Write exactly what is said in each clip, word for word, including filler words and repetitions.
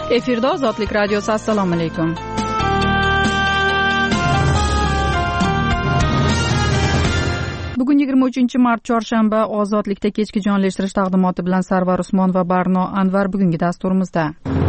Efirda Ozodlik radiosi. Assalomu alaykum. Bugun yigirma uchinchi mart chorshanba. Ozodlikda kechki jonlashtirish taqdimoti bilan Sarvar Usmon va Barno Anvar bugungi dasturimizda.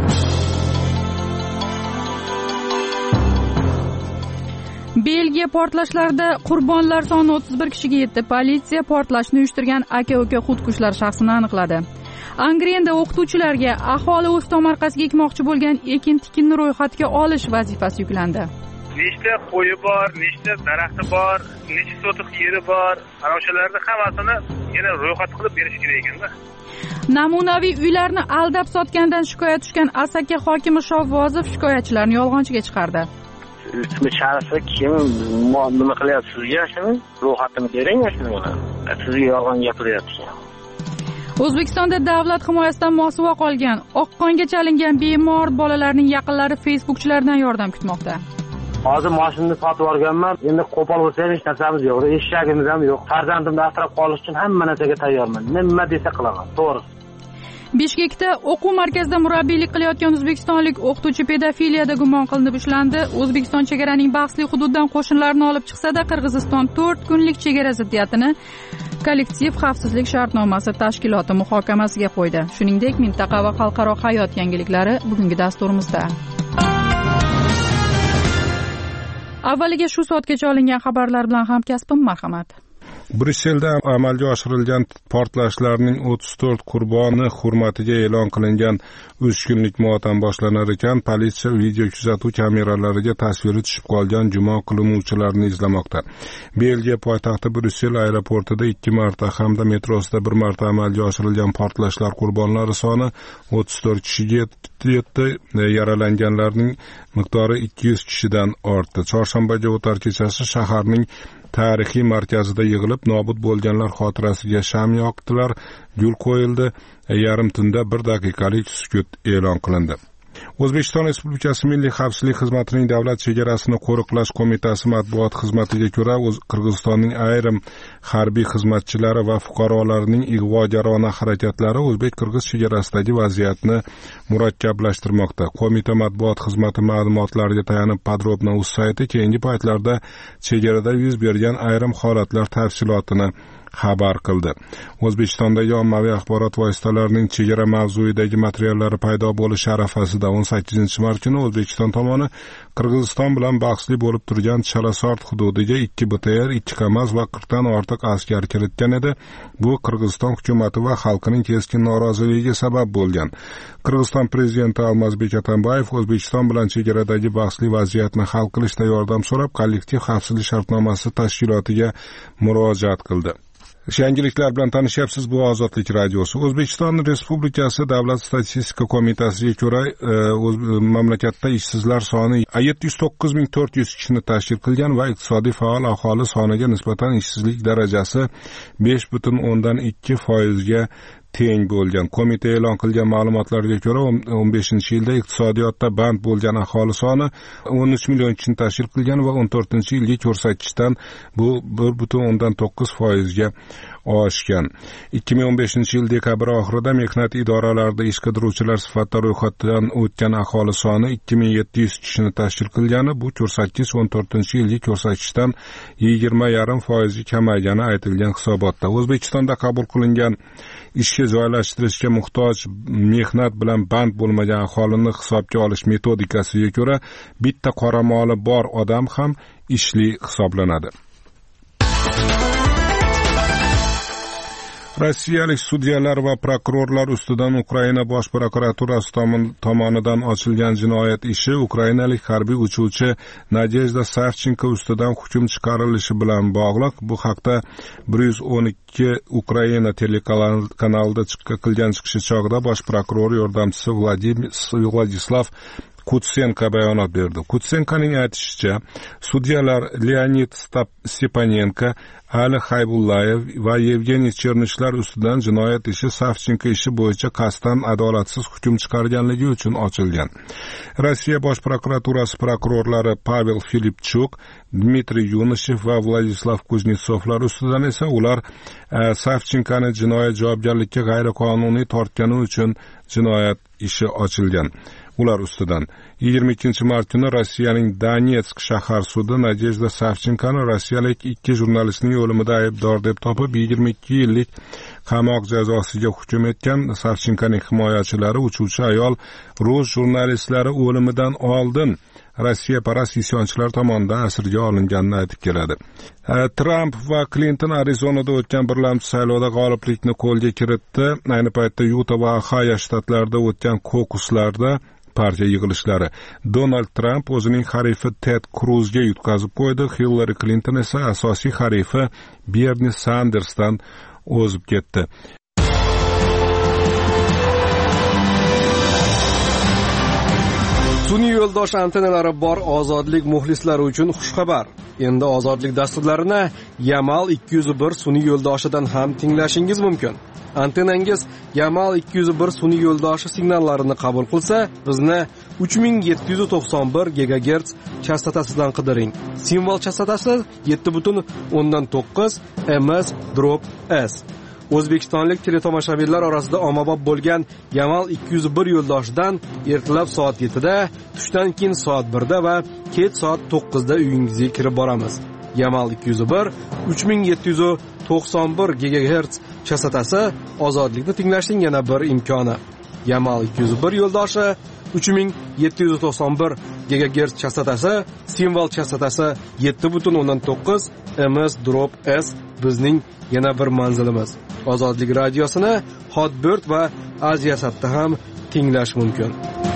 Belgiya portlashlarida qurbonlar soni o'ttiz bir kishiga yetdi. Politsiya portlashni uyushtirgan aka-uka xudkushlar shaxsini aniqladi. Angrenda o'qituvchilarga aholi o'z tomorqasiga ekmoqchi bo'lgan ekin-tikinni ro'yxatga olish vazifasi yuklandi. Nechta qo'yi bor, nechta daraxti bor, necha sotix yeri bor, ana o'shalarni hammasini yana ro'yxat qilib berish kerak ekanda. Namunaviy uylarni aldab sotgandan shikoyat tushgan Asaka hokimi Shovvozov shikoyatchilarni yolg'onchiga chiqardi. Ismi sharfi kim, nima qilyapsiz sizga shuni? Ro'yxatini bering shuni. Sizga yolg'on gapiryapsiz. O'zbekistonda davlat himoyasidan mosuvo qolgan, oqqonga chalingan bemor bolalarning yaqinlari Facebookchilardan yordam kutmoqda. Hozir mashinani sotib olganman. Endi qo'pol bo'lsa hech narsamiz yo'q, eshagimiz ham yo'q. Farzandimni asrab qolish uchun hamma narsaga tayyorman. Nima desa qilaman, to'g'ri. Bishkekda o'quv markazida murabbiylik qilayotgan o'zbekistonlik o'qituvchi pedofiliyada gumon qilinib ushlandi. O'zbekiston chegaraning bahsli hududidan qo'shinlarni olib chiqsa-da, Qirg'iziston to'rt kunlik chegara ziddiyatini kollektiv xavfsizlik shartnomasi tashkiloti muhokamasiga qo'ydi. Shuningdek, mintaqa va xalqaro hayot yangiliklari bugungi dasturimizda. Avvaliga shu soatgacha olingan xabarlar bilan hamkasbim marhamat. Bryusselda amalga oshirilgan portlashlarning o'ttiz to'rt qurboni hurmatiga e'lon qilingan uch kunlik motam boshlanar ekan, politsiya video kuzatuv kameralariga tasviri tushib qolgan gumon qilinuvchilarni izlamoqda. Belgiya poytaxti Bryussel aeroportida ikki marta hamda metrosida bir marta amalga oshirilgan portlashlar qurbonlari soni o'ttiz to'rt kishiga yetdi, yaralanganlarning miqdori ikki yuz kishidan ortdi. Chorshanbaga o'tar kechasi shaharning tarixiy markazida yig'ilib nobud bo'lganlar xotirasiga sham yoqdilar, gul qo'yildi, yarim tunda bir daqiqalik sukut e'lon qilindi. O'zbekiston Respublikasi Milliy xavfsizlik xizmatining davlat chegarasini qo'riqlash qo'mitasi matbuot xizmatiga ko'ra, Qirg'izistonning ayrim harbiy xizmatchilari va fuqarolarining ig'vogarona harakatlari o'zbek-qirg'iz chegarasidagi vaziyatni murakkablashtirmoqda. Qo'mita matbuot xizmati ma'lumotlariga tayanib Podrobna.uz sayti keyingi paytlarda chegarada yuz bergan ayrim holatlar tafsilotini xabar qildi. O'zbekistondagi ommaviy axborot vositalarining chegara mavzuidagi materiallari paydo bo'lish arafasida o'n sakkizinchi mart kuni O'zbekiston tomoni Qirg'iziston bilan bahsli bo'lib turgan Chalasort hududiga ikki B T R, ikki Kamaz va qirqdan ortiq askar kiritgan edi. Bu Qirg'iziston hukumati va xalqining keskin noroziligiga sabab bo'lgan. Qirg'iziston prezidenti Almazbek Atambayev O'zbekiston bilan chegaradagi bahsli vaziyatni hal qilishda yordam so'rab, kollektiv xavfsizlik shartnomasi tashkilotiga murojaat qildi. Yangiliklar bilan tanishyapsiz. Bu Ozodlik radiosi. O'zbekiston Respublikasi Davlat statistika qo'mitasiga ko'ra, mamlakatda ishsizlar soni yetti yuz to'qqiz ming to'rt yuz kishini tashkil qilgan va iqtisodiy faol aholi soniga nisbatan ishsizlik darajasi besh butun o'ndan ikki foizga teng bo'lgan. Qo'mita e'lon qilgan ma'lumotlarga ko'ra, o'n beshinchi yilda iqtisodiyotda band bo'lgan aholi soni o'n uch million kishini tashkil qilgan va o'n to'rtinchi yilgi ko'rsatkichdan bu bir butun o'ndan to'qqiz foizga oshgan. ikki ming o'n beshinchi yil dekabr oxirida mehnat idoralarida ish qidiruvchilar sifatida ro'yxatdan o'tgan aholi soni ikki ming yetti yuz kishini tashkil qilgani, bu ko'rsatkich o'n to'rtinchi yilgi ko'rsatkichdan yigirma yarim foizga kamaygani aytilgan hisobotda. O'zbekistonda qabul qilingan ishga joylashtirishga muhtoj mehnat bilan band bo'lmagan aholini hisobga olish metodikasiga ko'ra, bitta qoramoli bor odam ham ishli hisoblanadi. Rossiyalik sudyalar va prokurorlar ustidan Ukraina bosh prokuraturasi tomonidan ochilgan jinoyat ishi Ukrainalik harbiy uchuvchi Nadezhda Savchenko ustidan hukm chiqarilishi bilan bog'liq. Bu haqda bir yuz o'n ikki Ukraina telekanalida qilgan chiqishi chog'ida bosh prokuror yordamchisi Vladislav Kutsenko bayonot berdi. Kutsenkoning aytishicha, sudyalar Leonid Stepanenko, Ali Haybullayev va Yevgeniy Chernishlar ustidan jinoyat ishi Savchenko ishi bo'yicha qasddan adolatsiz hukm chiqarganligi uchun ochilgan. Rossiya bosh prokuraturasi prokurorlari Pavel Filipchuk, Dmitriy Yunishev va Vladislav Kuznetsovlar ustidan esa ular Savchenkoni jinoyat javobgarlikka g'ayriqonuniy tortgani uchun jinoyat ishi ochilgan. ular ustidan. yigirma ikkinchi mart kuni Rossiyaning Donetsk shahar sudi Nadejda Savchenkoni rossiyalik ikki jurnalistning o'limida aybdor deb topib, yigirma ikki yillik qamoq jazosiga hukm etgan. Savchenkoning himoyachilari uchuvchi ayol rus jurnalistlari o'limidan oldin Rossiya parast isyonchilar tomonidan asirga olinganini aytib keladi. Tramp va Clinton Arizonada o'tgan birlamchi saylovda g'oliblikni qo'lga kiritdi. Ayni paytda Yuta va Ohayo shtatlarida o'tgan kokuslarda partiya yig'ilishlari. Donald Trump o'zining harifi Ted Cruzga yutqazib qo'ydi. Hillary Clinton esa asosiy harifi Bernie Sandersdan o'zib ketdi. Sun'iy yo'ldosh antennalari bor ozodlik muxlislari uchun xushxabar. Endi ozodlik dasturlarini Yamal ikki yuz bir sun'iy yo'ldoshidan ham tinglashingiz mumkin. Antennangiz Yamal ikki yuz bir sun'iy yo'ldoshi signallarini qabul qilsa, bizni uch ming yetti yuz to'qson bir gigagerts chastotasidan qidiring. Simvol chastotasi yetti butun o'ndan to'qqiz M S drop S. O'zbekistonlik teletomoshabinlar orasida ommabop bo'lgan Yamal ikki yuz bir yo'ldoshidan ertalab soat yettida, tushdan keyin soat birda va kech soat to'qqizda uyingizga kirib boramiz. Yamal ikki yuz bir uch ming yetti yuz to'qson bir gigagerts chastotasi ozodlikni tinglashning yana bir imkoni. Yamal ikki yuz bir yo'ldoshi uch ming yetti yuz to'qson bir gigagerts chastotasi, simvol chastotasi yetti butun o'ndan to'qqiz M S drop S bizning yana bir manzilimiz. Ozodlik radiosini Hotbird va Aziyasatda ham tinglash mumkin.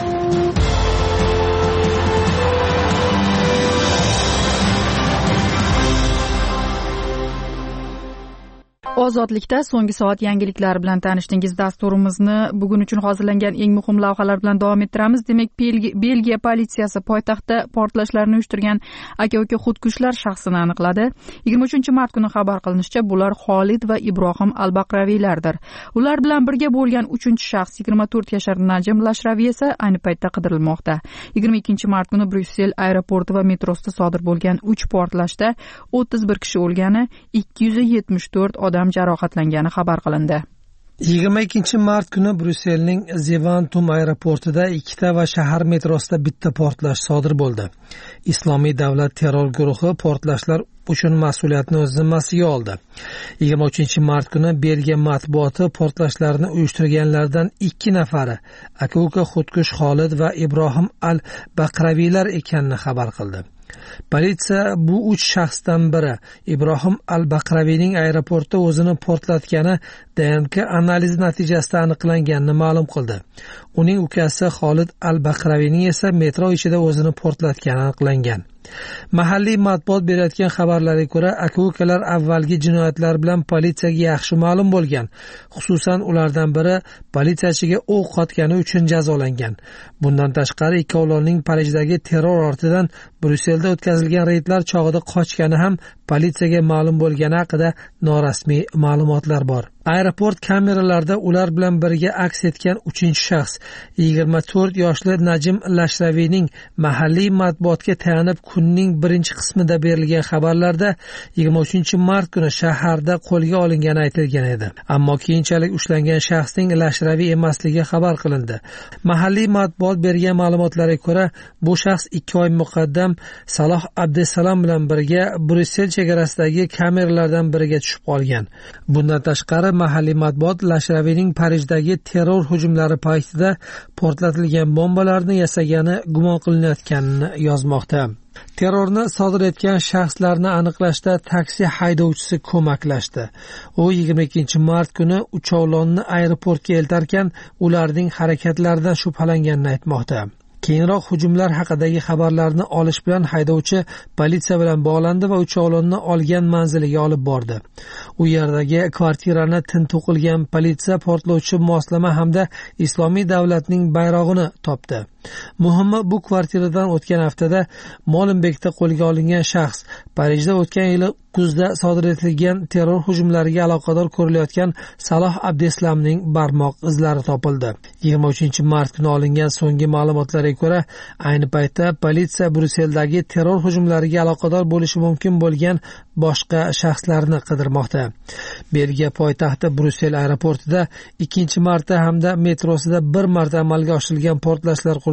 Ozodlikda so'nggi soat yangiliklari bilan tanishdingiz. Dasturimizni bugun uchun hozirlangan eng muhim lavhalar bilan davom ettiramiz. Demak, Belgiya politsiyasi poytaxtda portlashlarni uyushtirgan aka-uka xudkushlar shaxsini aniqladi. yigirma uchinchi mart kuni xabar qilinishicha, bular Xolid va Ibrohim al-Baqraviylardir. Ular bilan birga bo'lgan uchinchi shaxs yigirma to'rt yashar Najim Lashraviy esa ayni paytda qidirilmoqda. yigirma ikkinchi mart kuni Bryussel aeroporti va metrosida sodir bo'lgan uch portlashda o'ttiz bir kishi o'lgani, ikki yuz yetmish to'rt odam jarohatlangani xabar qilindi. yigirma ikkinchi mart kuni Bryusselning Zeventum aeroportida ikkita va shahar metrosida bitta portlash sodir bo'ldi. Islomiy davlat terror guruhi portlashlar uchun mas'uliyatni o'z zimmasiga oldi. yigirma uchinchi mart kuni Belgiya matbuoti portlashlarni uyushtirganlardan ikki nafari aka-uka xudkush Xolid va Ibrohim al-Baqraviylar ekanini xabar qildi. Politsiya bu uch shaxsdan biri Ibrohim al-Baqraviyning aeroportda o'zini portlatgani D N K analizi natijasida aniqlanganini ma'lum qildi. Uning ukasi Xolid al-Baqraviyning esa metro ichida o'zini portlatgani aniqlangan. Mahalliy matbuot berayotgan xabarlarga ko'ra, aka-ukalar avvalgi jinoyatlar bilan politsiyaga yaxshi ma'lum bo'lgan. Xususan, ulardan biri politsiyachiga o'q otgani uchun jazolangan. Bundan tashqari, ikkovlonning Parijdagi terror ortidan Bryusselda o'tkazilgan reydlar chog'ida qochgani ham politsiyaga ma'lum bo'lgani haqida norasmiy ma'lumotlar bor. Aeroport kameralarida ular bilan birga aks etgan uchinchi shaxs yigirma to'rt yoshli Najim Lashraviyning mahalliy matbuotga tayanib kunning birinchi qismida berilgan xabarlarda yigirma uchinchi mart kuni shaharda qo'lga olingani aytilgan edi. Ammo keyinchalik ushlangan shaxsning Lashraviy emasligi xabar qilindi. Mahalliy matbuot bergan ma'lumotlarga ko'ra, bu shaxs ikki oy muqaddam Saloh Abdesalom bilan birga Bryussel chegarasidagi kameralardan biriga tushib qolgan. Bundan tashqari, mahalliy matbuot Lashraviyning Parijdagi terror hujumlari paytida portlatilgan bombalarni yasagani gumon qilinayotganini yozmoqda. Terrorni sodir etgan shaxslarni aniqlashda taksi haydovchisi ko'maklashdi. U yigirma ikkinchi mart kuni uchovlonni aeroportga eltarkan, ularning harakatlaridan shubhalanganini aytmoqda. Keyinroq hujumlar haqidagi xabarlarni olish bilan haydovchi politsiya bilan bog'landi va uchovlonni olgan manziliga olib bordi. U yerdagi kvartirani tintuv qilgan politsiya portlovchi moslama hamda Islomiy davlatning bayrog'ini topdi. Muhimi, bu kvartiradan o'tgan haftada Molenbeekda qo'lga olingan shaxs Parijda o'tgan yili kuzda sodir etilgan terror hujumlariga aloqador ko'rilayotgan Saloh Abdeslamning barmoq izlari topildi. yigirma uchinchi mart kuni olingan so'nggi ma'lumotlarga ko'ra, ayni paytda politsiya Brusseldagi terror hujumlariga aloqador bo'lishi mumkin bo'lgan boshqa shaxslarni qidirmoqda. Belgiya poytaxti Bryussel aeroportida ikkinchi marta hamda metrosida bir marta amalga oshirilgan portlashlar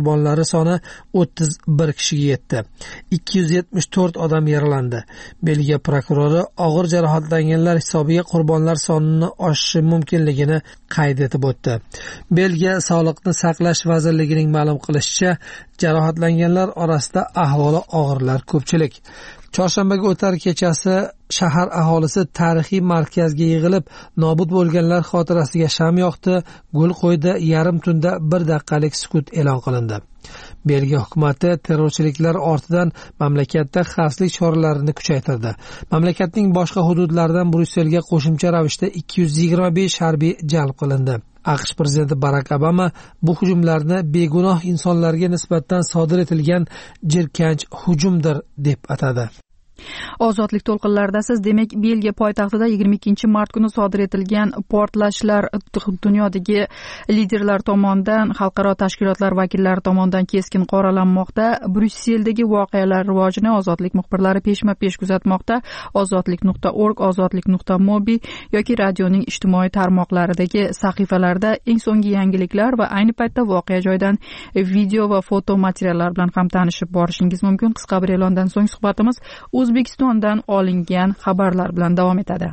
qurbonlari soni o'ttiz bir kishiga yetdi. ikki yuz yetmish to'rt odam yaralandi. Belgiya prokurori og'ir jarohatlanganlar hisobiga qurbonlar sonini oshishi mumkinligini qayd etib o'tdi. Belgiya Sog'liqni saqlash vazirligining ma'lum qilishicha, jarohatlanganlar orasida ahvoli og'irlar ko'pchilik. Chorshanbaga o'tar kechasi shahar aholisi tarixiy markazga yig'ilib, nobud bo'lganlar xotirasiga sham yoqdi, gul qo'ydi, yarim tunda bir daqiqalik sukut e'lon qilindi. Belgiya hukumati terrorchiliklar ortidan mamlakatda xavfsizlik choralarini kuchaytirdi. Mamlakatning boshqa hududlaridan Bryusselga qo'shimcha ravishda ikki yuz yigirma besh harbiy jalb qilindi. AQSh prezidenti Barak Obama bu hujumlarni begunoh insonlarga nisbatan sodir etilgan jirkanch hujumdir deb atadi. Ozodlik to'lqinlaridasiz. Demak, Belgiya poytaxtida yigirma ikkinchi mart kuni sodir etilgan portlashlar dunyodagi liderlar tomonidan, xalqaro tashkilotlar vakillari tomonidan keskin qoralanmoqda. Bryusseldagi voqealar rivojini ozodlik muxbirlari peshma-pesh kuzatmoqda. ozodlik nuqta org, ozodlik nuqta mobi yoki radioning ijtimoiy tarmoqlaridagi sahifalarda eng so'nggi yangiliklar va ayni paytda voqea joyidan video va foto materiallar bilan ham tanishib borishingiz mumkin. Qisqa bir e'londan so'ng suhbatimiz O'zbekistondan olingan xabarlar bilan davom etadi.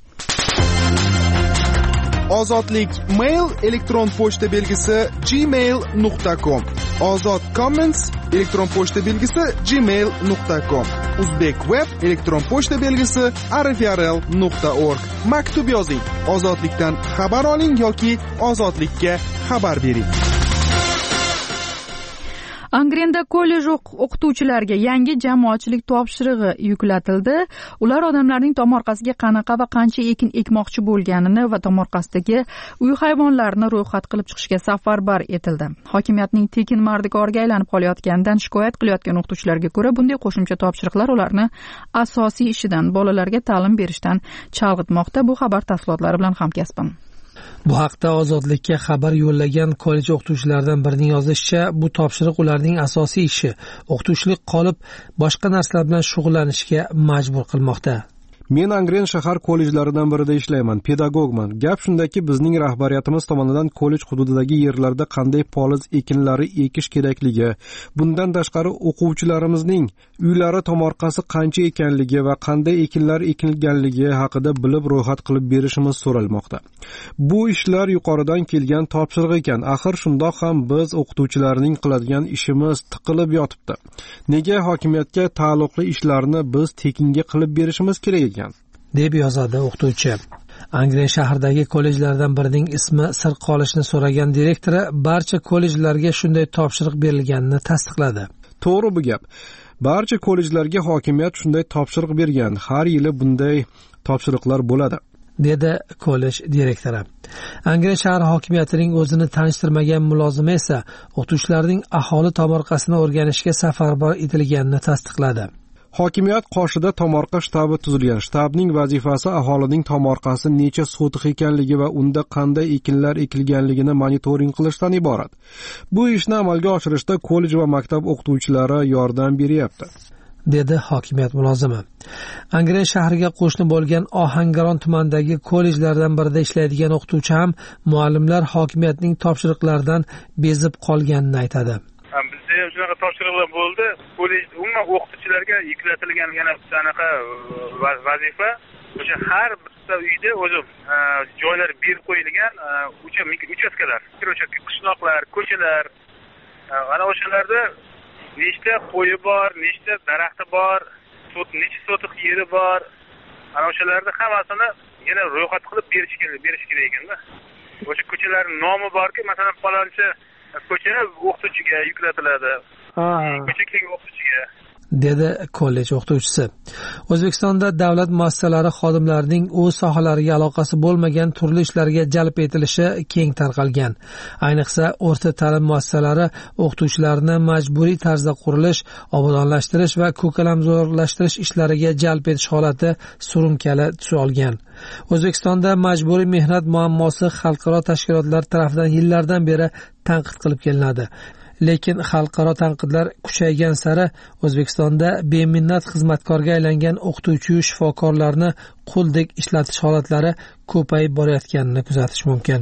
Ozodlik mail elektron pochta belgisi gmail nuqta com. Ozod comments elektron pochta belgisi gmail nuqta com. Uzbek web elektron pochta belgisi r f r l nuqta org. Maktub yozing. Ozodlikdan xabar oling yoki ozodlikka xabar bering. Angrenda kollej o'qituvchilariga yangi jamoatchilik topshirig'i yuklatildi. Ular odamlarning tomorqasiga qanaqa va qancha ekin ekmoqchi bo'lganini va tomorqasidagi uy hayvonlarini ro'yxat qilib chiqishga safarbar etildi. Hokimiyatning tekin mardikoriga aylanib qolayotganidan shikoyat qilayotgan o'qituvchilarga ko'ra, bunday qo'shimcha topshiriqlar ularni asosiy ishidan, bolalarga ta'lim berishdan chalg'itmoqda. Bu xabar tafsilotlari bilan hamkasbim. Bu haqda Ozodlikka xabar yo'llagan kollej o'qituvchilaridan birining yozishicha, bu topshiriq ularning asosiy ishi o'qituvchilik qolib, boshqa narsalar bilan shug'ullanishga majbur qilmoqda. Men Angren shahar kollejlaridan birida ishlayman, pedagogman. Gap shundaki, bizning rahbariyatimiz tomonidan kollej hududidagi yerlarda qanday poliz ekinlari ekish kerakligi, bundan tashqari o'quvchilarimizning uylari tomorqasi qancha ekanligi va qanday ekinlar ekilganligi haqida bilib ro'yxat qilib berishimiz so'ralmoqda. Bu ishlar yuqoridan kelgan topshiriq ekan. Axir shundoq ham biz o'qituvchilarning qiladigan ishimiz tiqilib yotibdi. Nega hokimiyatga taalluqli ishlarni biz tekinga qilib berishimiz kerak ekan? deb yozadi o'qituvchi. Angren shahridagi kollejlardan birining ismi sir qolishni so'ragan direktori barcha kollejlarga shunday topshiriq berilganini tasdiqladi. To'g'ri bu gap. Barcha kollejlarga hokimiyat shunday topshiriq bergan. Har yili bunday topshiriqlar bo'ladi, dedi kollej direktori. Angren shahar hokimiyatining o'zini tanishtirmagan mulozimi esa o'qituvchilarning aholi tomorqasini o'rganishga safarbar etilganini tasdiqladi. Hokimiyat qoshida tomorqa shtabi tuzilgan. Shtabning vazifasi aholining tomorqasi necha sotix ekanligi va unda qanday ekinlar ekilganligini monitoring qilishdan iborat. Bu ishni amalga oshirishda kollej va maktab o'qituvchilari yordam beryapti, dedi hokimiyat mulozimi. Angren shahriga qo'shni bo'lgan Ohangaron tumanidagi kollejlardan birida ishlaydigan o'qituvchi ham muallimlar hokimiyatning topshiriqlaridan bezib qolganini aytadi. Bizda ham shunaqa topshiriqlar bo'ldi. Kollej umuman o'qituvchilarga yuklatilgan yana sanaqa vazifa, o'sha har bitta uyda o'zi joylar berib qo'yilgan uchastkalar, o'sha qishloqlar, ko'chalar, ana o'shalarda nechta qo'yi bor, nechta daraxti bor, necha sotiq yeri bor, ana o'shalarni hammasini yana ro'yxat qilib berish kerak, berish kerak ekanda. O'sha ko'chalarning nomi borki, masalan, falonchi ko'cha o'qituvchiga yuklatiladi. Ha, ko'cha keng o'qituvchiga, dedi kollej o'qituvchisi. O'zbekistonda davlat muassasalari xodimlarining o'z sohalariga aloqasi bo'lmagan turli ishlarga jalb etilishi keng tarqalgan. Ayniqsa, o'rta ta'lim muassasalari o'qituvchilarni majburiy tarzda qurilish, obodonlashtirish va ko'kalamzorlashtirish ishlariga jalb etish holati surunkali tus olgan. O'zbekistonda majburiy mehnat muammosi xalqaro tashkilotlar tomonidan yillardan beri tanqid qilib kelinadi. Lekin xalqaro tanqidlar kuchaygan sari O'zbekistonda beminnat xizmatkorga aylangan o'qituvchi va shifokorlarni quldek ishlatish holatlari ko'payib borayotganini kuzatish mumkin.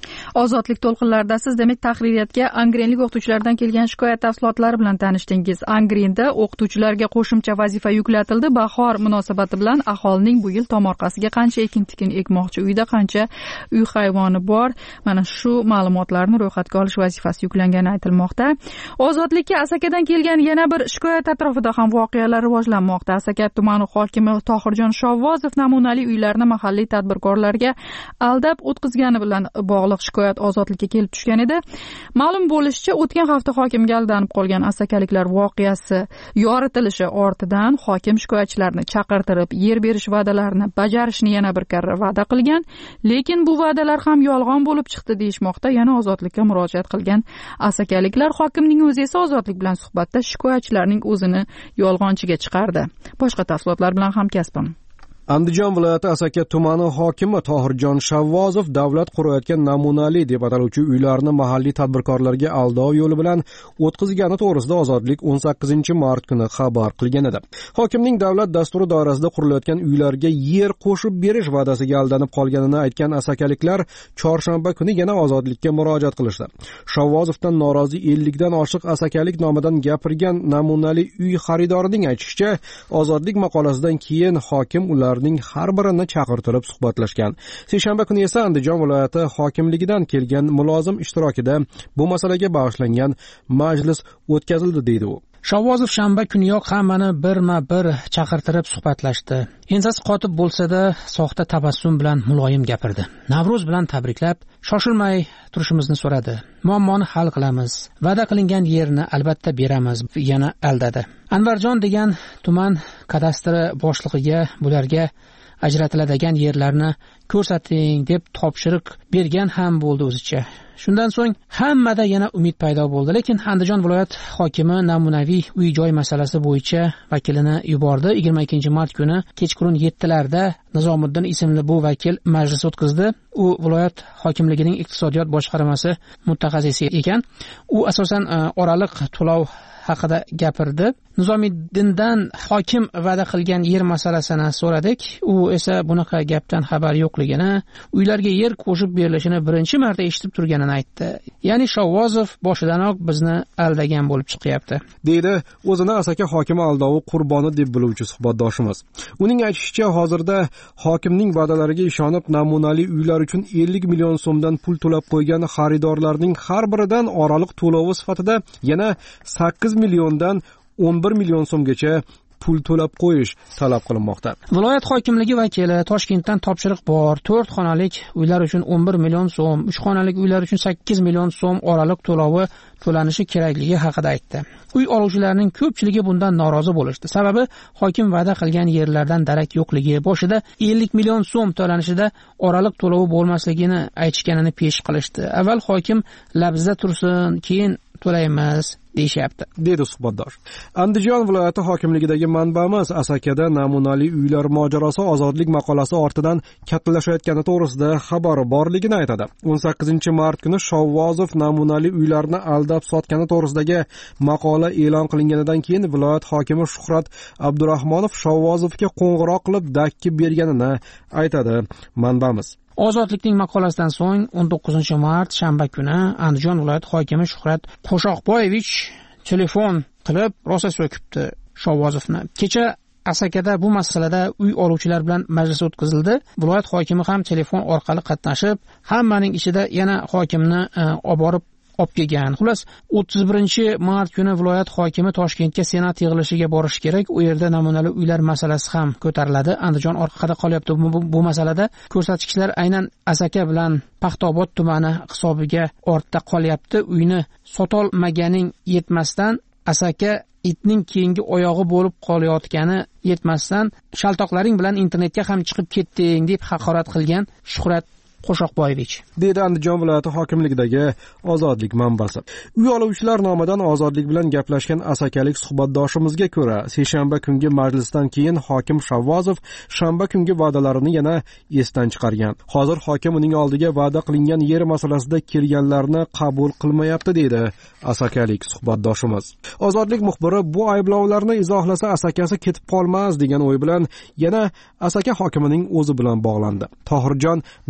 Ozodlik to'lqinlaridasiz, demak, tahririyatga angrenlik o'qituvchilardan kelgan shikoyat tafsilotlari bilan tanishdingiz. Angrenda o'qituvchilarga qo'shimcha vazifa yuklatildi. Bahor munosabati bilan aholining bu yil tomorqasiga qancha ekin-tikin ekmoqchi, uyda qancha uy hayvoni bor, mana shu ma'lumotlarni ro'yxatga olish vazifasi yuklangani aytilmoqda. Ozodlikka Asakadan kelgan yana bir shikoyat atrofida ham voqealar rivojlanmoqda. Asaka tumani hokimi Tohirjon Shovvozov namunali uylarni mahalliy tadbirkorlarga aldab o'tkazgani bilan bog'liq shikoyat Ozodlikka kelib tushgan edi. Ma'lum bo'lishicha, o'tgan hafta hokimga aldanib qolgan asakaliklar voqeasi yoritilishi ortidan hokim shikoyatchilarni chaqirtirib, yer berish va'dalarini bajarishni yana bir karra va'da qilgan, lekin bu va'dalar ham yolg'on bo'lib chiqdi deyishmoqda. Yana Ozodlikka murojaat qilgan asakaliklar, hokimning o'zi esa Ozodlik bilan suhbatda shikoyatchilarning o'zini yolg'onchiga chiqardi. Boshqa tafsilotlar bilan hamkasbim. Andijon viloyati Asaka tumani hokimi Tohirjon Shavvozov davlat qurayotgan namunali deb ataluvchi uylarni mahalliy tadbirkorlarga aldov yo'li bilan o'tkazgani to'g'risida Ozodlik o'n sakkizinchi mart kuni xabar qilgan edi. Hokimning davlat dasturi doirasida qurilayotgan uylarga yer qo'shib berish va'dasiga aldanib qolganini aytgan asakaliklar chorshanba kuni yana Ozodlikka murojaat qilishdi. Shavvozovdan norozi ellikdan oshiq asakalik nomidan gapirgan namunali uy xaridorining aytishicha, Ozodlik maqolasidan keyin hokim ular ning har birini chaqirtirib suhbatlashgan. Seshanba kuni esa Andijon viloyati hokimligidan kelgan mulozim ishtirokida bu masalaga bag'ishlangan majlis o'tkazildi deydi u. Shavvozov shanba kuniyoq hammani birma-bir chaqirtirib suhbatlashdi. Ensasi qotib bo'lsa-da, soxta tabassum bilan muloyim gapirdi. Navro'z bilan tabriklab, shoshilmay turishimizni so'radi. Muammoni hal qilamiz. Va'da qilingan yerni albatta beramiz, yana aldadi. Anvarjon degan tuman kadastri boshlig'iga bularga ajratiladigan yerlarni ko'rsating deb topshiriq bergan ham bo'ldi o'zicha. Shundan so'ng hammada yana umid paydo bo'ldi, lekin Andijon viloyat hokimi namunaviy uy-joy masalasi bo'yicha vakilini yubordi. yigirma ikkinchi mart kuni kechqurun yettilarda Nizomiddin ismli bu vakil majlis o'tkazdi. U viloyat hokimligining iqtisodiyot boshqarmasi mutaxassisi ekan. U asosan oraliq to'lov haqida gapirdi. Nizomiddindan hokim va'da qilgan yer masalasini so'radik. U esa bunaqa gapdan xabar yo'qligini, uylarga yer qo'shib berilishini birinchi marta eshitib turganini aytdi. Ya'ni Shovvozov boshidanoq bizni aldagan bo'lib chiqyapti, deydi o'zini Asaka hokimi aldovi qurboni deb biluvchi suhbatdoshimiz. Uning aytishicha, hozirda hokimning va'dalariga ishonib namunali uylar uchun ellik million so'mdan pul to'lab qo'ygan xaridorlarning har biridan oraliq to'lovi sifatida yana sakkiz milliondan o'n bir million so'mgacha pul to'lab qo'yish talab qilinmoqda. Viloyat hokimligi vakili Toshkentdan topshiriq bor. to'rt xonalik uylar uchun o'n bir million so'm, uch xonalik uylar uchun sakkiz million so'm oraliq to'lovi to'lanishi kerakligi haqida aytdi. Uy oluvchilarning ko'pchiligi bundan norozi bo'lishdi. Sababi hokim va'da qilgan yerlardan darak yo'qligi, boshida ellik million so'm to'lanishida oraliq to'lovi bo'lmasligini aytishganini pesh qilishdi. Avval hokim labzida tursin, keyin to'laymiz deyishyapti, dedi suhbatdosh. Andijon viloyati hokimligidagi manbamiz Asakada namunali uylar mojarosi Ozodlik maqolasi ortidan kattalashayotgani to'g'risida xabari borligini aytadi. o'n sakkizinchi mart kuni Shovvozov namunali uylarni aldab sotgani to'g'risidagi maqola e'lon qilinganidan keyin viloyat hokimi Shuhrat Abdurahmonov Shovvozovga qo'ng'iroq qilib dakki berganini aytadi manbamiz. Ozodlikning maqolasidan so'ng o'n to'qqizinchi mart shanba kuni Andijon viloyat hokimi Shuhrat Qo'shoqboyevich telefon qilib rosa so'kibdi Shovvozovni. Kecha Asakada bu masalada uy oluvchilar bilan majlis o'tkazildi. Viloyat hokimi ham telefon orqali qatnashib, hammaning ichida yana hokimni olib borib olib kelgan. Xullas, o'ttiz birinchi mart kuni viloyat hokimi Toshkentga senat yig'ilishiga borish kerak. U yerda namunali uylar masalasi ham ko'tariladi. Andijon orqada qolyapti bu, bu, bu masalada. Ko'rsatkichlar aynan Asaka bilan Paxtobod tumani hisobiga ortda qolyapti. Uyni sotolmaganing yetmasdan Asaka itning keyingi oyog'i bo'lib qolayotgani yetmasdan shaltoqlaring bilan internetga ham chiqib ketding deb haqorat qilgan Shuhrat Qo'shoqboyevich, dedi Andijon viloyati hokimligidagi Ozodlik manbasi. Uy oluvchilar nomidan Ozodlik bilan gaplashgan asakalik suhbatdoshimizga ko'ra, seshanba kungi majlisdan keyin hokim Shavvozov shanba kungi va'dalarini yana esdan chiqargan. Hozir hokim uning oldiga va'da qilingan yer masalasida kelganlarni qabul qilmayapti, dedi asakalik suhbatdoshimiz. Ozodlik muxbiri bu ayblovlarni izohlasa asakasi ketib qolmas degan o'y bilan yana Asaka hokimining o'zi bilan bog'landi. Tohirjon Nasriddin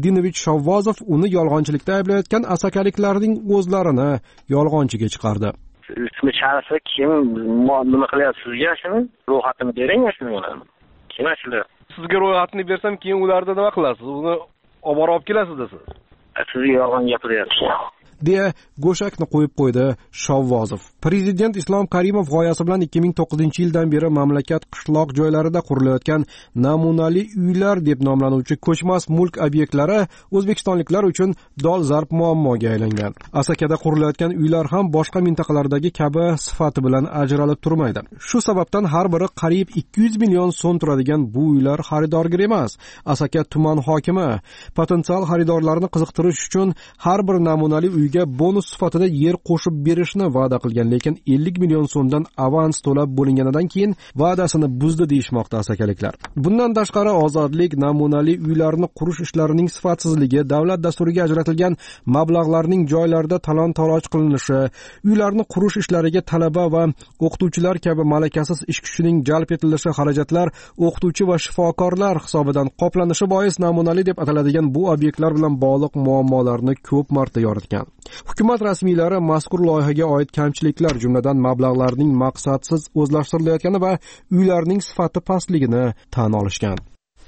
Sayfuldinovich Shovvozov uni yolg'onchilikda ayblayotgan asakaliklarning o'zlarini yolg'onchiga chiqardi. ismi sharifi kim, nima qilyapsiz sizga shuni ro'yxatini bering shuni bilan. Kim shular? Sizga ro'yxatini bersam, keyin ularda nima qilasiz? Uni olib borib kelasiz-da siz. Sizga yolg'on gapiryapsiz. deya go'shakni qo'yib qo'ydi Shovvozov. Prezident Islom Karimov g'oyasi bilan ikki ming to'qqizinchi yildan beri mamlakat qishloq joylarida qurilayotgan namunali uylar deb nomlanuvchi ko'chmas mulk obyektlari o'zbekistonliklar uchun dolzarb muammoga aylangan. Asakada qurilayotgan uylar ham boshqa mintaqalardagi kabi sifati bilan ajralib turmaydi. Shu sababdan har biri qariyb ikki yuz million so'm turadigan bu uylar xaridorgir emas. Asaka tuman hokimi potensial xaridorlarni qiziqtirish uchun har bir namunali uyga bonus sifatida yer qo'shib berishni va'da qilgan, lekin ellik million so'mdan avans to'lab bo'linganidan keyin va'dasini buzdi deyishmoqda asakaliklar. Bundan tashqari ozodlik namunali uylarni qurish ishlarining sifatsizligi, davlat dasturiga ajratilgan mablag'larning joylarda talon-taroj qilinishi, uylarni qurish ishlariga talaba va o'qituvchilar kabi malakasiz ish kuchining jalb etilishi, xarajatlar o'qituvchi va shifokorlar hisobidan qoplanishi bois namunali deb ataladigan bu obyektlar bilan bog'liq muammolarni ko'p marta yoritgan. Hukumat rasmiylari mazkur loyihaga oid kamchiliklar, jumladan mablag'larning maqsadsiz o'zlashtirilayotgani va uylarning sifati pastligini tan olishgan.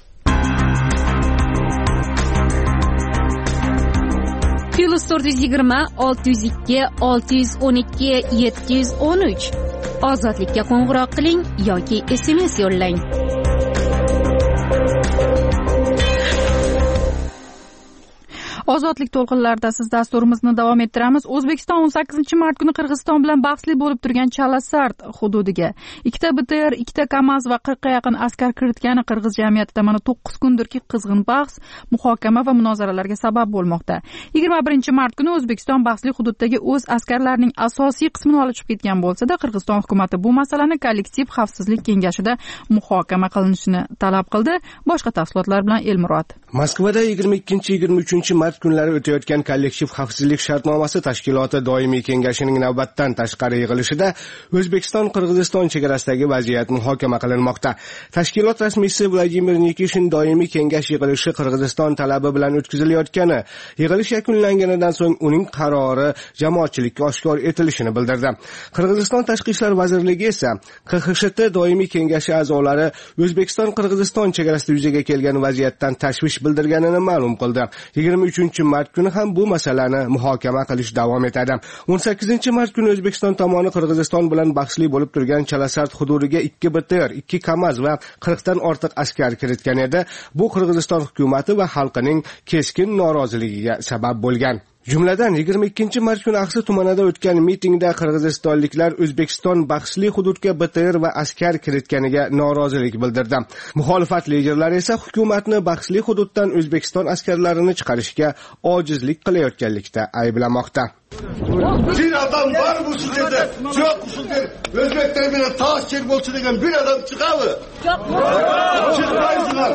Plus to'rt yuz yigirma olti yuz ikki olti yuz o'n ikki yetti yuz o'n uch Ozodlikka qo'ng'iroq qiling yoki S M S yo'llang. Ozodlik to'lqinlarida siz dasturimizni davom ettiramiz. O'zbekiston o'n sakkizinchi mart kuni Qirg'iziston bilan bahsli bo'lib turgan Chalasart hududiga ikkita B T R, ikkita KAMAZ va qirqqa yaqin askar kiritgani qirg'iz jamiyatida mana to'qqiz kundirki qizg'in bahs, muhokama va munozaralarga sabab bo'lmoqda. yigirma birinchi mart kuni O'zbekiston bahsli hududdagi o'z askarlarining asosiy qismini olib chiqib ketgan bo'lsa-da, Qirg'iziston hukumatı bu masalani kollektiv xavfsizlik kengashida muhokama qilinishini talab qildi. Boshqa tafsilotlar bilan Elmurod. Moskvada yigirma ikkinchi yigirma uchinchi mart kunlari o'tayotgan kollektiv xavfsizlik shartnomasi tashkiloti doimiy kengashining navbatdan tashqari yig'ilishida O'zbekiston Qirg'iziston chegarasidagi vaziyat muhokama qilinmoqda. Tashkilot rasmiysi Vladimir Nikishin doimiy kengash yig'ilishi Qirg'iziston talabi bilan o'tkazilayotgani, yig'ilish yakunlanganidan so'ng uning qarori jamoatchilikka oshkor etilishini bildirdi. Qirg'iziston Tashqi ishlar vazirligi esa Q X S T doimiy kengashi a'zolari O'zbekiston Qirg'iziston chegarasida yuzaga kelgan vaziyatdan tashvish bildirganini ma'lum qildi. yigirma uchinchi mart kuni ham bu masalani muhokama qilish davom etadi. o'n sakkizinchi mart kuni O'zbekiston tomoni Qirg'iziston bilan bahsli bo'lib turgan Chalasart hududiga ikki B T R, ikki KAMAZ va qirqdan ortiq askar kiritgan edi. Bu Qirg'iziston hukumatı va xalqining keskin noroziligiga sabab bo'lgan. Jumladan yigirma ikkinchi mart kuni Axsi tumanida o'tgan mitingda qirg'izistonliklar O'zbekiston bahsli hududga B T R va askar kiritganiga norozilik bildirdi. Muxolifat liderlari esa hukumatni bahsli hududdan O'zbekiston askarlarini chiqarishga ojizlik qilayotganlikda ayblamoqda. Bir adam var bu sürede. Çok usulde Özbekler bile taş çek bolsun degan bir adam çıkalı. Çıkmayızlar.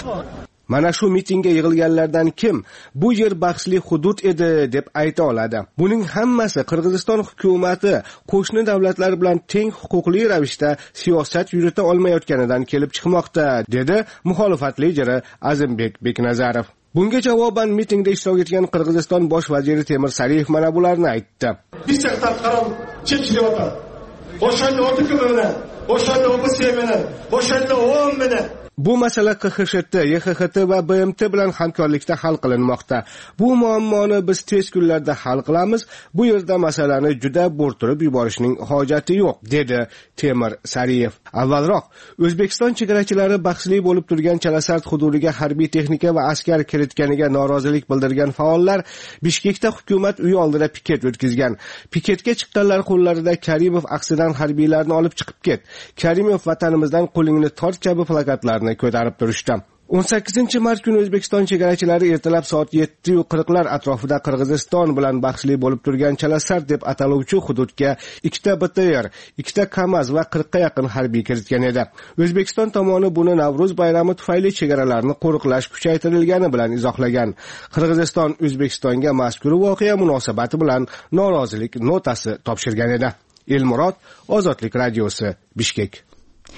Mana shu mitingga yig'ilganlardan kim bu yer bahsli hudud edi deb ayta oladi? Buning hammasi Qirg'iziston hukumatı qo'shni davlatlar bilan teng huquqli ravishda siyosat yurita olmayotganidan kelib chiqmoqda, dedi muxolifat lideri Azimbek Beknazarov. Bunga javoban mitingda ishtirok etgan Qirg'iziston bosh vaziri Temir Sariyev mana bularni aytdi. Bir tarafdan qarab chekilyapti. O'shanda o'tib bilan, o'shanda o'pisiy bilan, o'shanda o'm bilan Bu masala Q X S T, Y X X T va B M T bilan hamkorlikda hal qilinmoqda. Bu muammoni biz tez kunlarda hal qilamiz. Bu yerda masalani juda bo'rtirib yuborishning hojati yo'q, dedi Temir Sariyev. Avvalroq O'zbekiston chegarachilari bahsli bo'lib turgan Chalasart hududiga harbiy texnika va askar kiritganiga norozilik bildirgan faollar Bishkekda hukumat uyi oldida piket o'tkazgan. Piketga chiqqanlar qo'llarida Karimov aksidan harbiylarni olib chiqib ket. Karimov vatanimizdan qo'lingni tort kabi plakatlarni ko'tarib turishdi. o'n sakkizinchi mart kuni O'zbekiston chegarachilari ertalab soat yetti qirqlar atrofida Qirg'iziston bilan bahsli bo'lib turgan Chalasart deb ataluvchi hududga ikkita B T R, ikkita KAMAZ va qirqqa yaqin harbiy kiritgan edi. O'zbekiston tomoni buni Navro'z bayrami tufayli chegaralarni qo'riqlash kuchaytirilgani bilan izohlagan. Qirg'iziston O'zbekistonga mazkur voqea munosabati bilan norozilik notasi topshirgan edi. Elmurod, Ozodlik radiosi, Bishkek.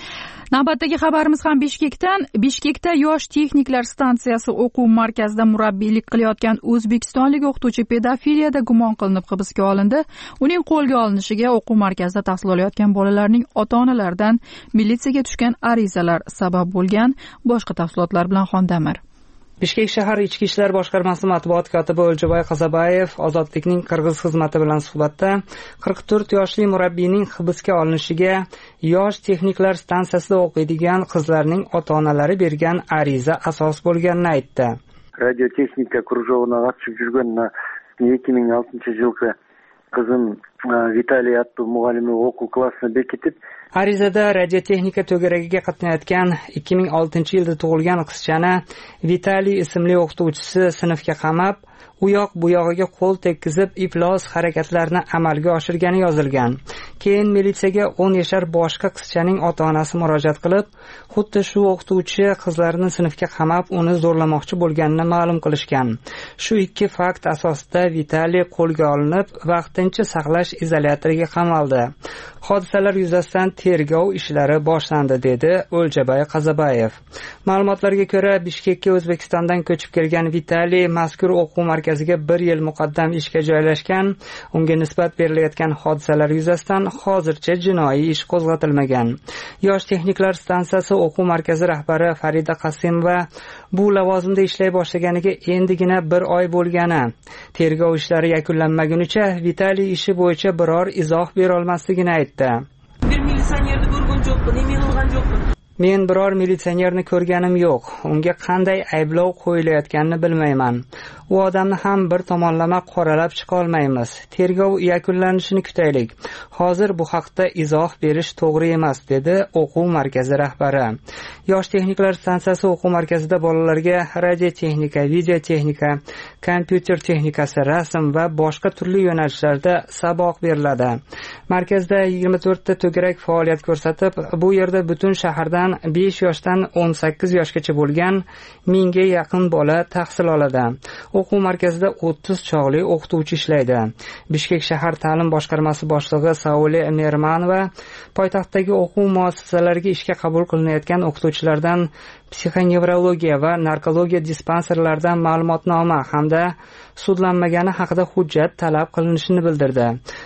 Navbatdagi xabarimiz ham Bishkekdan. Bishkekda Yosh texniklar stansiyasi o'quv markazida murabbiylik qilayotgan o'zbekistonlik o'qituvchi pedofiliyada gumon qilinib hibsga olindi. Uning qo'lga olinishiga o'quv markazida tahsil olayotgan bolalarning ota-onalaridan militsiyaga tushgan arizalar sabab bo'lgan. Boshqa tafsilotlar bilan Xondamir. Bishkek shahar ichki ishlar boshqarmasi matbuot kotibi O'ljaboy Qazabayev Ozodlikning qirg'iz xizmati bilan suhbatda qirq to'rt yoshli murabbiyning hibsga olinishiga Yosh texniklar stansiyasida o'qiydigan qizlarning ota-onalari bergan ariza asos bo'lganini aytdi. Radiotexnika krужогына қатысып жүрген эки миң алтынчы жылғы qizim Vitaliy atты muallimi o'quv klassini bekitib, arizada radiotexnika to'garagiga qatnayotgan ikki ming oltinchi yilda tug'ilgan qizchani Vitaliy ismli o'qituvchisi sinfga qamab, u yoq bu yog'iga qo'l tekkizib iflos harakatlarni amalga oshirgani yozilgan. Keyin militsiyaga o'n yashar boshqa qizchaning ota-onasi murojaat qilib, xuddi shu o'qituvchi qizlarni sinfga qamab, uni zo'rlamoqchi bo'lganini ma'lum qilishgan. Shu ikki fakt asosida Vitaliy qo'lga olinib, vaqtincha saqlash izolyatoriga qamaldi. Hodisalar yuzasidan tergov ishlari boshlandi, dedi O'ljaboy Qazabayev. Ma'lumotlarga ko'ra, Bishkekka O'zbekistondan ko'chib kelgan Vitaliy mazkur o'quv markaziga bir yil muqaddam ishga joylashgan. Unga nisbat berilayotgan hodisalar yuzasidan hozircha jinoiy ish qo'zg'atilmagan. Yosh texniklar stansiyasi o'quv markazi rahbari Farida Qasimova bu lavozimda ishlay boshlaganiga endigina bir oy bo'lgani. Tergov ishlari yakunlanmagunicha Vitaliy ishi bo'yicha biror izoh bera olmasligini aytdi. Bir militsionerni ko'rgan yo'qman, men qilgan yo'qman. Men biror militsionerni ko'rganim yo'q. Unga qanday ayblov qo'yilayotganini bilmayman. U odamni ham bir tomonlama qoralab chiqa olmaymiz. Tergov yakunlanishini kutaylik. Hozir bu haqda izoh berish to'g'ri emas, dedi o'quv markazi rahbari. Yosh texniklar stansiyasi o'quv markazida bolalarga radiotexnika, videotexnika, kompyuter texnikasi, rasm va boshqa turli yo'nalishlarda saboq beriladi. Markazda yigirma to'rtta to'garak faoliyat ko'rsatib, bu yerda butun shahardan besh yoshdan o'n sakkiz yoshgacha bo'lgan mingga yaqin bola tahsil oladi. O'quv markazida o'ttiz chog'li o'qituvchi ishlaydi. Bishkek shahar ta'lim boshqarmasi boshlig'i Sauli Mermanova poytaxtdagi o'quv muassasalariga ishga qabul qilinayotgan o'qituvchilardan psixonevrologiya va narkologiya dispanserlaridan ma'lumotnoma hamda sudlanmagani haqida hujjat talab qilinishini bildirdi.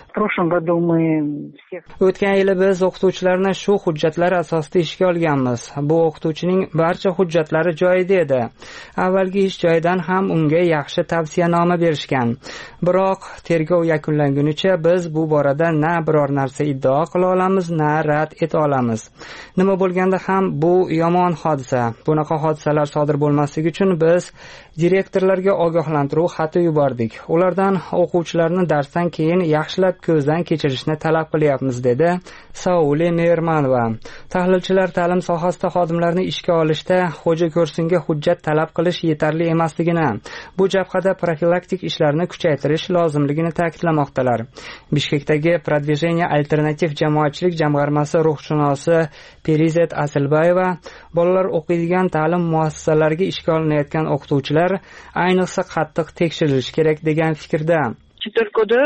O'tgan yili biz o'qituvchilarni shu hujjatlar asosida ishga olganmiz. Bu o'qituvchining barcha hujjatlari joyida edi. Avvalgi ish joyidan ham unga yaxshi tavsiyanoma berishgan. Biroq tergov yakunlangunicha biz bu borada na biror narsa iddao qila olamiz, na rad eta olamiz. Nima bo'lganda ham bu yomon hodisa. Bunaqa hodisalar sodir bo'lmasligi uchun biz direktorlarga ogohlantiruv xati yubordik. Ulardan o'quvchilarni darsdan keyin yaxshilab ko'zdan kechirishni talab qilyapmiz, dedi Sauli Mermanova. Tahlilchilar ta'lim sohasida xodimlarni ishga olishda xo'ja ko'rsinga hujjat talab qilish yetarli emasligini, bu jabhada profilaktik ishlarni kuchaytirish lozimligini ta'kidlamoqdalar. Bishkekdagi Продвижение alternativ jamoatchilik jamg'armasi ruhshunosi Perizet Asilbayeva bolalar o'qiydigan ta'lim muassasalariga ishga olinayotgan o'qituvchilar ayniqsa qattiq tekshirilishi kerak degan fikrda. Chet elda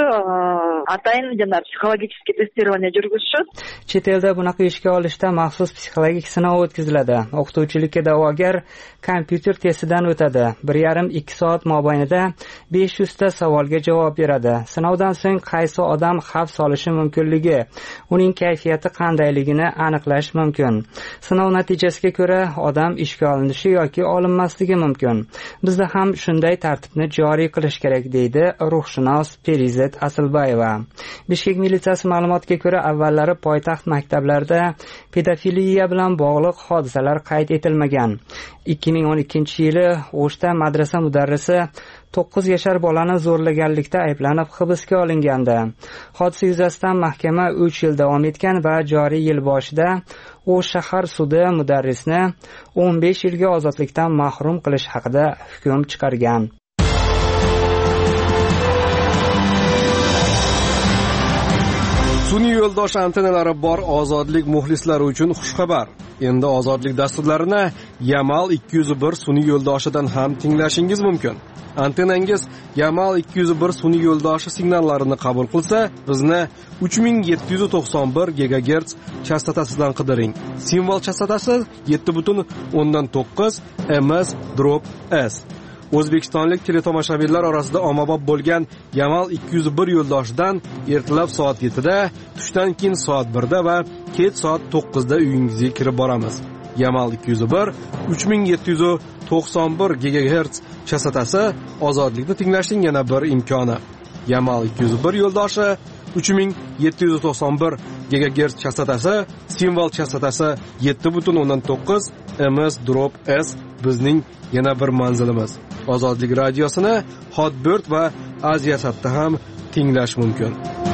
atayin jana psixologik testirovание жүргізishadi. Chet elda bunaqa ishga olishda maxsus psixologik sinov o'tkaziladi. O'qituvchilikka da'vogar kompyuter testidan o'tadi. bir yarim ikki soat mobaynida besh yuz ta savolga javob beradi. Sinovdan so'ng qaysi odam xavf solishi mumkinligi, uning kayfiyati qandayligini aniqlash mumkin. Sinov natijasiga ko'ra odam ishga olinishi yoki olinmasligi mumkin. Bizda ham shunday tartibni joriy qilish kerak, deydi ruhshunos Perizet Asilbayeva. Bishkek militsiyasi ma'lumotiga ko'ra, avvallari poytaxt maktablarida pedofiliya bilan bog'liq hodisalar qayd etilmagan. ikki ming o'n ikkinchi yili O'shda madrasa mudarrisi to'qqiz yashar bolani zo'rlaganlikda ayblanib hibsga olingandi. Hodisa yuzasidan mahkama uch yil davom etgan va joriy yil boshida O'sh shahar sudi mudarrisni o'n besh yilga ozodlikdan mahrum qilish haqida hukm chiqargan. Sun'iy yo'ldosh antennalari bor ozodlik muxlislari uchun xushxabar. endi ozodlik dasturlarini Yamal ikki yuz bir sun'iy yo'ldoshidan ham tinglashingiz mumkin. Antennangiz Yamal ikki yuz bir sun'iy yo'ldoshi signallarini qabul qilsa, bizni uch ming yetti yuz to'qson bir gigagerts chastotasidan qidiring. Simvol chastotasi yetti butun o'ndan to'qqiz M S drop S. O'zbekistonlik teletomoshabinlar orasida ommabop bo'lgan Yamal ikki yuz bir yo'ldoshidan ertalab soat yettida, tushdan keyin soat birda va kech soat to'qqizda uyingizga kirib boramiz. Yamal ikki yuz bir uch ming yetti yuz to'qson bir gigagerts chastotasi ozodlikni tinglashning yana bir imkoni. Yamal ikki yuz bir yo'ldoshi uch ming yetti yuz to'qson bir gigagerts chastotasi, simvol chastotasi yetti butun o'ndan to'qqiz M S drop S bizning yana bir manzilimiz. Ozodlik radiosini Hotbird va Aziyasatda ham tinglash mumkin.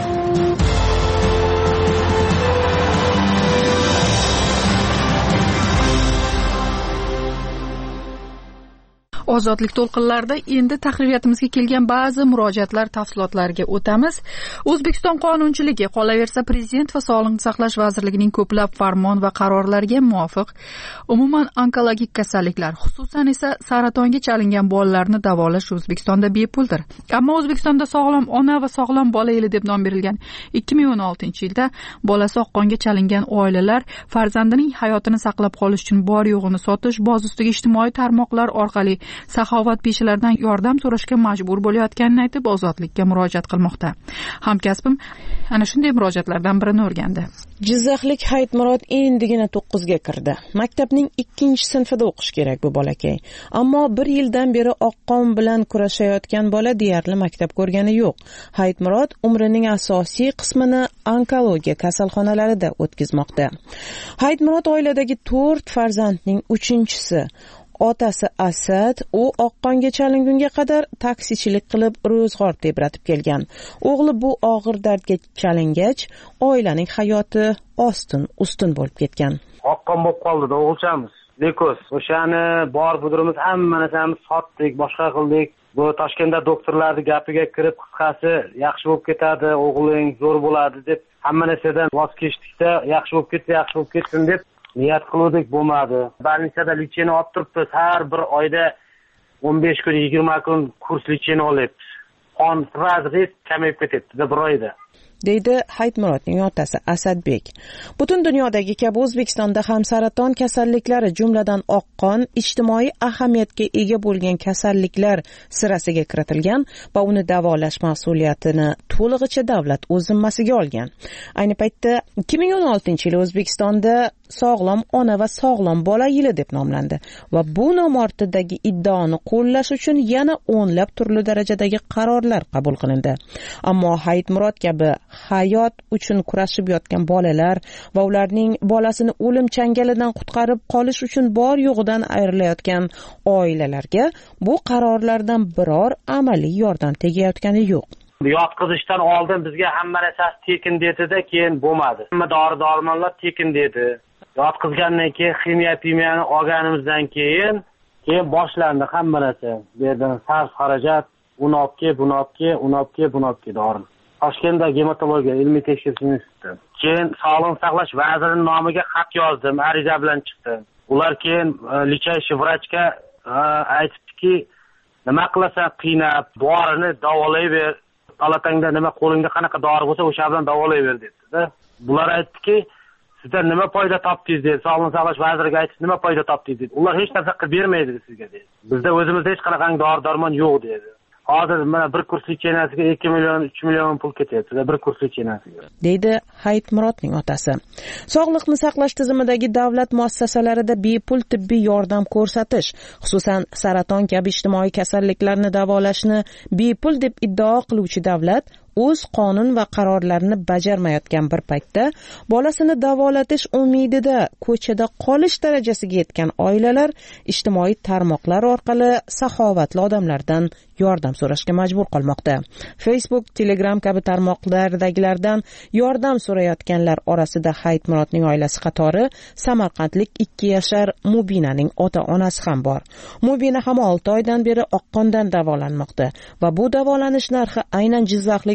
Ozodlik to'lqinlarida endi tahririyatımizga kelgan ba'zi murojaatlar tafsilotlariga o'tamiz. O'zbekiston qonunchiligi qolaversa Prezident va Sog'liqni saqlash vazirligining ko'plab farmon va qarorlariga muvofiq umuman onkologik kasalliklar, xususan esa saratonga chalingan bolalarni davolash O'zbekistonda bepuldir. Ammo O'zbekistonda sog'lom ona va sog'lom bola yili deb nom berilgan ikki ming o'n oltinchi yilda bolasi oqqonga chalingan oilalar farzandining hayotini saqlab qolish uchun bor yo'g'ini sotish, boz ustiga ijtimoiy tarmoqlar orqali saxovat peshalaridan yordam so'rashga majbur bo'layotganini aytib ozodlikka murojaat qilmoqda. Hamkasbim ana shunday murojaatlardan birini o'rgandi. Jizzaxlik Hayitmurod endigina to'qqizga kirdi. Maktabning ikkinchi sinfida o'qish kerak bu bolakay. Ammo bir yildan beri oqqon bilan kurashayotgan bola deyarli maktab ko'rgani yo'q. Hayitmurod umrining asosiy qismini onkologiya kasalxonalarida o'tkazmoqda. Hayitmurod oiladagi to'rt farzandning uchinchisi. Otasi Asad u oqqonga chalingunga qadar taksichilik qilib ro'zg'or tebratib kelgan. O'g'li bu og'ir dardga chalingach, oilaning hayoti ostin-ustun bo'lib ketgan. Oqqon bo'lib qoldi-da o'g'ilchamiz. Lekos, o'shani bor budurimiz hamma narsamiz sotdik, boshqa qildik. Bu Toshkentda doktorlarning gapiga kirib, qisqasi yaxshi bo'lib ketadi, o'g'ling zo'r bo'ladi deb hamma narsadan voz kechdikda, yaxshi bo'lib ketsa, yaxshi bo'lib ketsin deb niyat qiluvdik, bo'lmadi. Больницада lecheni olib turibmiz. Har bir oyda o'n besh kun, yigirma kun kurs lecheni olyapmiz. Qon sразу kamayib ketdi bir oyda. deydi Hayitmurodning otasi Asadbek. Butun dunyodagi kabi O'zbekistonda ham saraton kasalliklari, jumladan oqqon, ijtimoiy ahamiyatga ega bo'lgan kasalliklar sirasiga kiritilgan va uni davolash mas'uliyatini to'lig'icha davlat o'z zimmasiga olgan. Ayni paytda ikki ming o'n oltinchi yil O'zbekistonda sog'lom ona va sog'lom bola yili deb nomlandi va bu nom ortidagi iddaoni qo'llash uchun yana o'nlab turli darajadagi qarorlar qabul qilindi. Ammo Hayitmurod kabi hayot uchun kurashib yotgan bolalar va ularning bolasini o'lim changalidan qutqarib qolish uchun bor yo'g'idan ayrilayotgan oilalarga bu qarorlardan biror amaliy yordam tegayotgani yo'q. Yotqizishdan oldin bizga hamma narsasi tekin dedi-da, keyin bo'lmadi. Hamma dori-dormonlar tekin dedi. Yotqizgandan keyin ximiya-pimiyani olganimizdan keyin keyin boshlandi hamma narsa. Bu yerdan sarf xarajat, uni olib kel, buni olib kel, uni olib kel, buni olib kel dori. Toshkentda gematologiya ilmiy tekshirish instituti. Keyin Sog'liqni saqlash vazirining nomiga xat yozdim, ariza bilan chiqdi. Ular keyin lechaychi vrachga aytibdiki, nima qilasan, qiynab, borini davolayver. Talatangda nima qo'lingda qanaqa dori bo'lsa, o'sha bilan davolayver dedi-da. Bular aytdiki, sizdan nima foyda topdingiz dedi. Sog'liqni saqlash vaziriga aytib, nima foyda topdingiz dedi. Ular hech narsa qilib bermaydi sizga dedi. Bizda o'zimizda hech qanaqa dori-darmon yo'q dedi. Hozir mana bir kurs lichenasiga ikki million, uch million pul ketyapti, bir kurs lichenasiga, deydi Hayitmurodning otasi. Sog'liqni saqlash tizimidagi davlat muassasalarida bepul tibbiy yordam ko'rsatish, xususan saraton kabi ijtimoiy kasalliklarni davolashni bepul deb iddao qiluvchi davlat o'z qonun va qarorlarini bajarmayotgan bir paytda bolasini davolatish umidida ko'chada qolish darajasiga yetgan oilalar ijtimoiy tarmoqlar orqali saxovatli odamlardan yordam so'rashga majbur qolmoqda. Facebook, Telegram kabi tarmoqlardagilardan yordam so'rayotganlar orasida Hayitmurodning oilasi qatori samarqandlik ikki yashar Mubinaning ota-onasi ham bor. Mubina ham olti oydan beri oqqondan davolanmoqda va bu davolanish narxi aynan jizzaxlik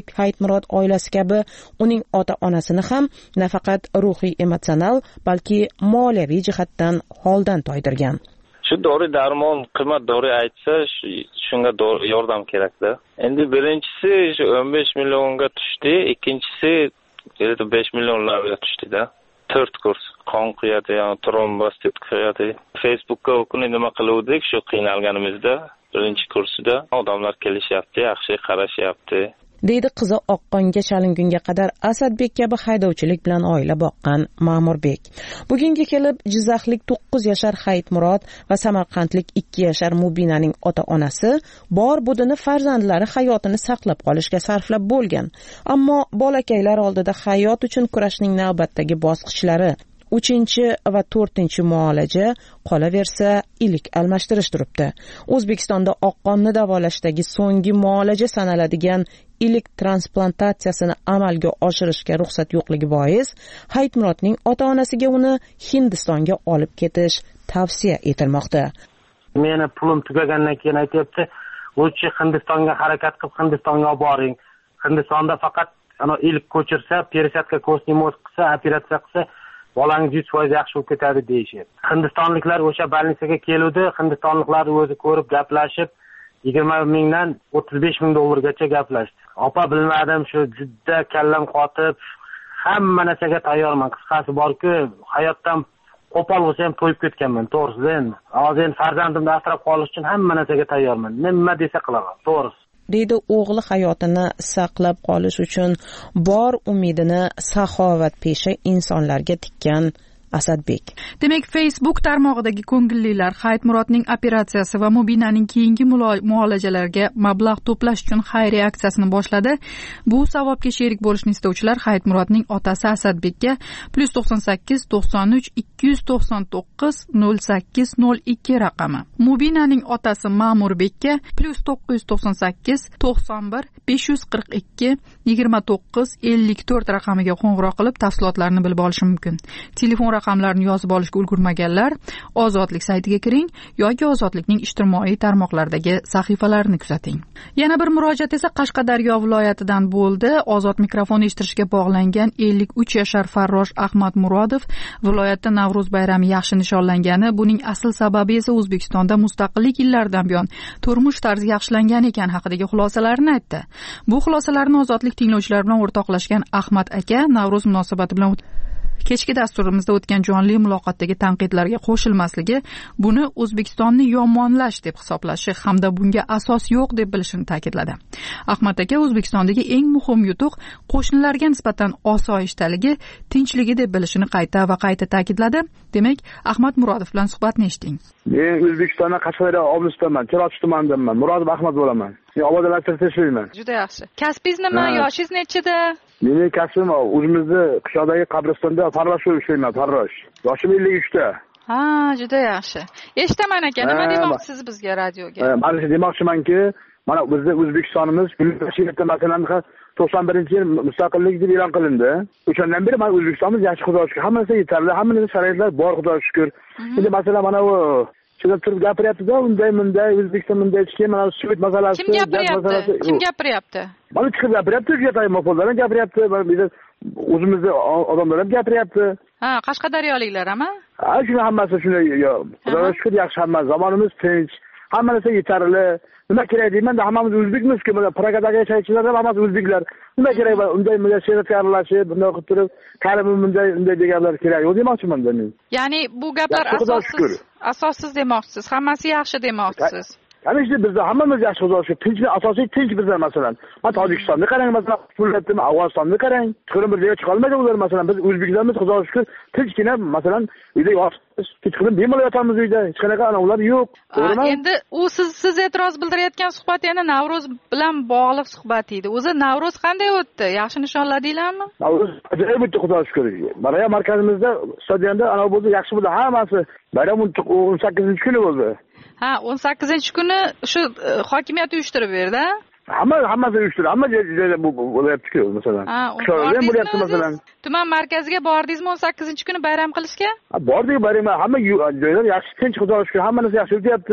Hayitmurod oilasi kabi uning ota-onasini ham nafaqat ruhiy emotsional, balki moliyaviy jihatdan holdan toydirgan. Shu dori darmon qimmat dori aytsa, shunga yordam kerakda. Endi birinchisi shu o'n besh millionga tushdi, ikkinchisi besh millionlarga tushdi-da. to'rt kurs qon quyadi, ya'ni trombostit quyadi. Facebookga kuni nima qiluvdik, shu qiynalganimizda birinchi kursida odamlar kelishyapti, yaxshi qarashyapti. deydi qizi oqqonga chalingunga qadar Asadbek kabi haydovchilik bilan oila boqqan Ma'murbek. Bugunga kelib Jizzaxlik to'qqiz yashar Hayitmurod va Samarqandlik ikki yashar Mubinaning ota-onasi bor budini farzandlari hayotini saqlab qolishga sarflab bo'lgan. Ammo bolakaylar oldida hayot uchun kurashning navbatdagi bosqichlari uchinchi va to'rtinchi muolaja qolaversa ilik almashtirish turibdi. O'zbekistonda oqqonni davolashdagi so'nggi muolaja sanaladigan ilik transplantatsiyasini amalga oshirishga ruxsat yo'qligi bois Hayitmurodning ota-onasiga uni Hindistonga olib ketish tavsiya etilmoqda. Meni pulim tugagandan keyin aytibdi, "O'chi Hindistonga harakat qilib Hindistonga olib boring. Hindistonda faqat ana ilik ko'chirsa, пересадка kostni mozg qilsa, operatsiya qilsa bolangiz yuz foiz yaxshi bo'lib ketadi" deyishyapti. Hindistonliklar o'sha больницаga keluvdi, Hindistonliklar o'zi ko'rib gaplashib yigirma mingdan o'ttiz besh ming dollargacha gaplashdi. Opa bilmadim, shu juda kallam qotib, hamma narsaga tayyorman. Qisqasi borki, hayotdan qo'pol bo'lsa ham to'yib ketganman, to'g'risi endi. Hozir endi farzandimni asrab qolish uchun hamma narsaga tayyorman. Nima desa qilaman, to'g'risi. deydi o'g'li hayotini saqlab qolish uchun bor umidini saxovatpesha insonlarga tikkan Asadbek. Demak, Facebook tarmog'idagi ko'ngillilar Hayitmurodning operatsiyasi va Mubinaning keyingi muolajalarga mablag' to'plash uchun xayriya aksiyasini boshladi. Bu savobga sherik bo'lishni istovchilar Hayitmurodning otasi Asadbekka plus to'qson sakkiz to'qson uch ikki yuz to'qson to'qqiz nol sakkiz nol ikki raqami, Mubinaning otasi Ma'murbekka plus to'qqiz yuz to'qson sakkiz to'qson bir besh yuz qirq ikki yigirma to'qqiz ellik to'rt raqamiga qo'ng'iroq qilib tafsilotlarni bilib olish mumkin. Telefon raqamlarini yozib olishga ulgurmaganlar Ozodlik saytiga kiring yoki Ozodlikning ijtimoiy tarmoqlardagi sahifalarini kuzating. Yana bir murojaat esa Qashqadaryo viloyatidan bo'ldi. Ozod mikrofon eshittirishga bog'langan ellik uch yashar Farrosh Ahmad Murodov viloyatda Navro'z bayrami yaxshi nishonlangani, buning asl sababi esa O'zbekistonda mustaqillik yillaridan buyon turmush tarzi yaxshilangan ekan haqidagi xulosalarni aytdi. Bu xulosalarni Ozodlik tinglovchilari bilan o'rtoqlashgan Ahmad aka Navro'z munosabati bilan kechki dasturimizda o'tgan jonli muloqotdagi tanqidlarga qo'shilmasligi buni O'zbekistonni yomonlash deb hisoblashi hamda bunga asos yo'q deb bilishini ta'kidladi. Ahmad aka O'zbekistondagi eng muhim yutuq qo'shnilarga nisbatan osoyishtaligi, tinchligi deb bilishini qayta va qayta ta'kidladi. Demak, Ahmad Murodov bilan suhbatni eshiting. Men O'zbekistonda Qashqadaryo oblasidaman, Chiroqchi tumanidanman. Murodov Ahmad bo'laman. Men obodonlashtirish ishlayman. Juda yaxshi. Kasbingiz nima? Yoshingiz nechida? Mening kasbim o'zimizni qishlog'dagi qabristonda farrosh bo'lib ishlayman, farrosh. Yoshim ellik uch ta. Ha, juda yaxshi. Eshitaman aka, nima demoqchisiz bizga radioga? Men demoqchimanki, mana bizning O'zbekistonimiz Gulbashirda masalan to'qson birinchi yil mustaqillik deb e'lon qilindi. O'shandan beri mana O'zbekistonimiz yaxshi, Xudoga shukr. Hamma narsa yetarli, hamma narsa sharoitlar bor, Xudoga shukr. Endi masalan mana u shunday turib gapiryapti-da, unday bunday O'zbekiston bunday keyin mana suvit masalasi, kim gapiryapti? Kim gapiryapti? Mana chiqib gapiryapti, gapirmoqlar gapiryapti, o'zimizning odamlar ham gapiryapti. Ha, Qashqadaryoliklarmi? Ha, shuni hammasi shunday, Xudoga shukr, yaxshi hamma, zamonimiz tinch, hamma narsa yetarli. Nima kerak deyman-da, hammamiz o'zbekmiz-ku, mana Pragadagi yashovchilar ham hammasi o'zbeklar. Nima kerak va unday munosabatga aralashib, bunday qilib turib, karimim bunday unday deganlar kerak yo'q demoqchiman-da men. Ya'ni bu gaplar asossiz, asossiz demoqchisiz, hammasi yaxshi demoqchisiz. Ya'ni işte bizda hammamiz yaxshi, Xudoga shukr. Tinch, asosiy tinch bizlar masalan. Mana Tojikistonni qarang, masalan, Qullatdimi, Afg'onistonni qarang. Chiqib bir joyga chiqa olmaydi ular masalan. Biz o'zbeklarimiz, Xudoga shukr, tinchgina masalan uyda yotibmiz. Chiqib bemalol yotamiz uyda. Hech qanaqa anovlar yo'q. To'g'rimi? Endi u siz siz e'tiroz bildirayotgan suhbat yana Navro'z bilan bog'liq suhbat edi. O'zi Navro'z qanday o'tdi? Yaxshi nishonladinglarmi? Navro'z ajoyib o'tdi, Xudoga shukr. Mana ya markazimizda stadionda ana bo'ldi, yaxshi bo'ldi hammasi. Bayram o'n sakkizinchi kuni bo'ldi. Ha, o'n sakkizinchi kuni shu hokimiyat uyushtirib berdi. Hamma hammasi uyushtirdi. Hamma joyda bo'lyapti-ku, masalan. Qishloqlarda bo'lyapti masalan. Tuman markaziga bordingizmi o'n sakkizinchi kuni bayram qilishga? Ha, bordik bayram. Hamma joylar yaxshi, tinch, Xudoga shukr. Hamma narsa yaxshi o'tyapti.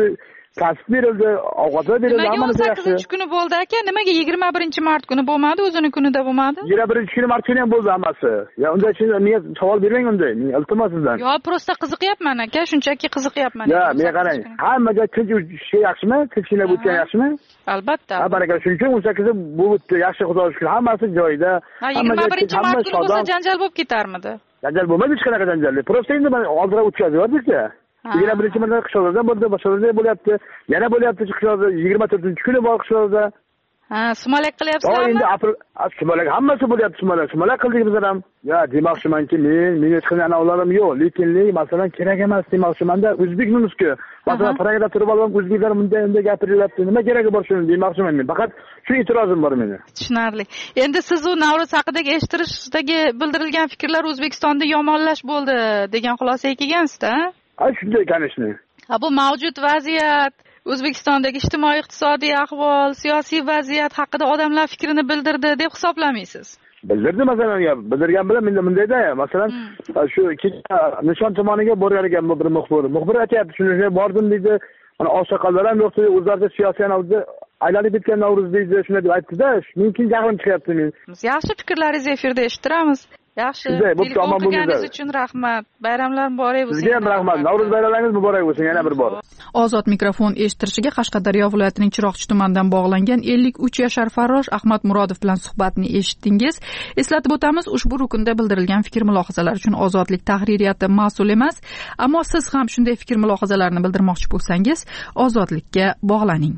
kasb berildi, ovqatlar berildi, nimaga hammasi o'n yaxshi. sakkizinchi kuni bo'ldi aka? Nimaga yigirma birinchi mart kuni bo'lmadi, o'zini kunida bo'lmadi? yigirma birinchi kuni mart kuni ham bo'ldi hammasi. Ya unda menga savol bermang unday. Men iltimos sizdan. Yo, prosta qiziqyapman aka, shunchaki qiziqyapman. Ya, menga qarang. Hammaga tinch ish yaxshimi? Tinchlik o'tgan yaxshimi? Albatta. Ha, baraka. Shuning uchun o'n sakkizi bo'libdi. Yaxshi, Xudoga shukr. Hammasi joyida. Ha, yigirma birinchi mart kuni bo'lsa janjal bo'lib ketarmidi? Janjal bo'lmaydi, hech qanaqa janjal. Prosta endi men oldira o'tkazyapmiz-ku. yigirma birinchi marta qishloqda bo'ldi, boshqalarda bo'lyapti. Yana bo'lyapti qishloqda yigirma to'rtinchi kuni bor qishloqda. Ha, sumalak qilyapsizlarmi? Ha, endi aprel sumalak hammasi bo'lyapti, sumalak. Sumalak qildik bizlar ham. Ya, demoqchimanki, men men hech qanday anavlarim yo'q, lekinlik masalan kerak emas demoqchimanda. O'zbekmizku. Masalan, Pragada turib olib, o'zbeklar bunday bunday gapiryapti. Nima keragi bor shuni demoqchiman men. Faqat shu e'tirozim bor meni. Tushunarli. Endi siz u Navro'z haqidagi eshittirishdagi bildirilgan fikrlar O'zbekistonda yomonlash bo'ldi degan xulosaga kelgansiz-da? Ha, shunday kanishni. Ha, bu mavjud vaziyat, O'zbekistondagi ijtimoiy-iqtisodiy ahvol, siyosiy vaziyat haqida odamlar fikrini bildirdi deb hisoblamaysiz? Bildirdi masalan, bildirgan bilan menda bundayda, masalan, shu Nishon tumaniga borgan ekan bir muxbir. Muxbir aytayapti, shunga bordim deydi. Mana oqsoqollar ham yo'q dedi, o'zlaricha siyosiy anavda aylanib ketgan Navro'z deydi, shunday deb aytdi-da. Shuning uchun jahlim chiqyapti men. Yaxshi fikrlaringizni efirda eshittiramiz. Yaxshi. Telefon qilganingiz uchun rahmat. Bayramlar muborak bo'lsin. Sizga ham rahmat. Navro'z bayramlaringiz muborak bo'lsin yana bir bor. Ozod mikrofon eshittirishiga Qashqadaryo viloyatining Chiroqchi tumanidan bog'langan ellik uch yashar farrosh Ahmad Murodov bilan suhbatni eshitdingiz. Eslatib o'tamiz, ushbu rukunda bildirilgan fikr-mulohazalar uchun Ozodlik tahririyati mas'ul emas, ammo siz ham shunday fikr-mulohazalarni bildirmoqchi bo'lsangiz, Ozodlikka bog'laning.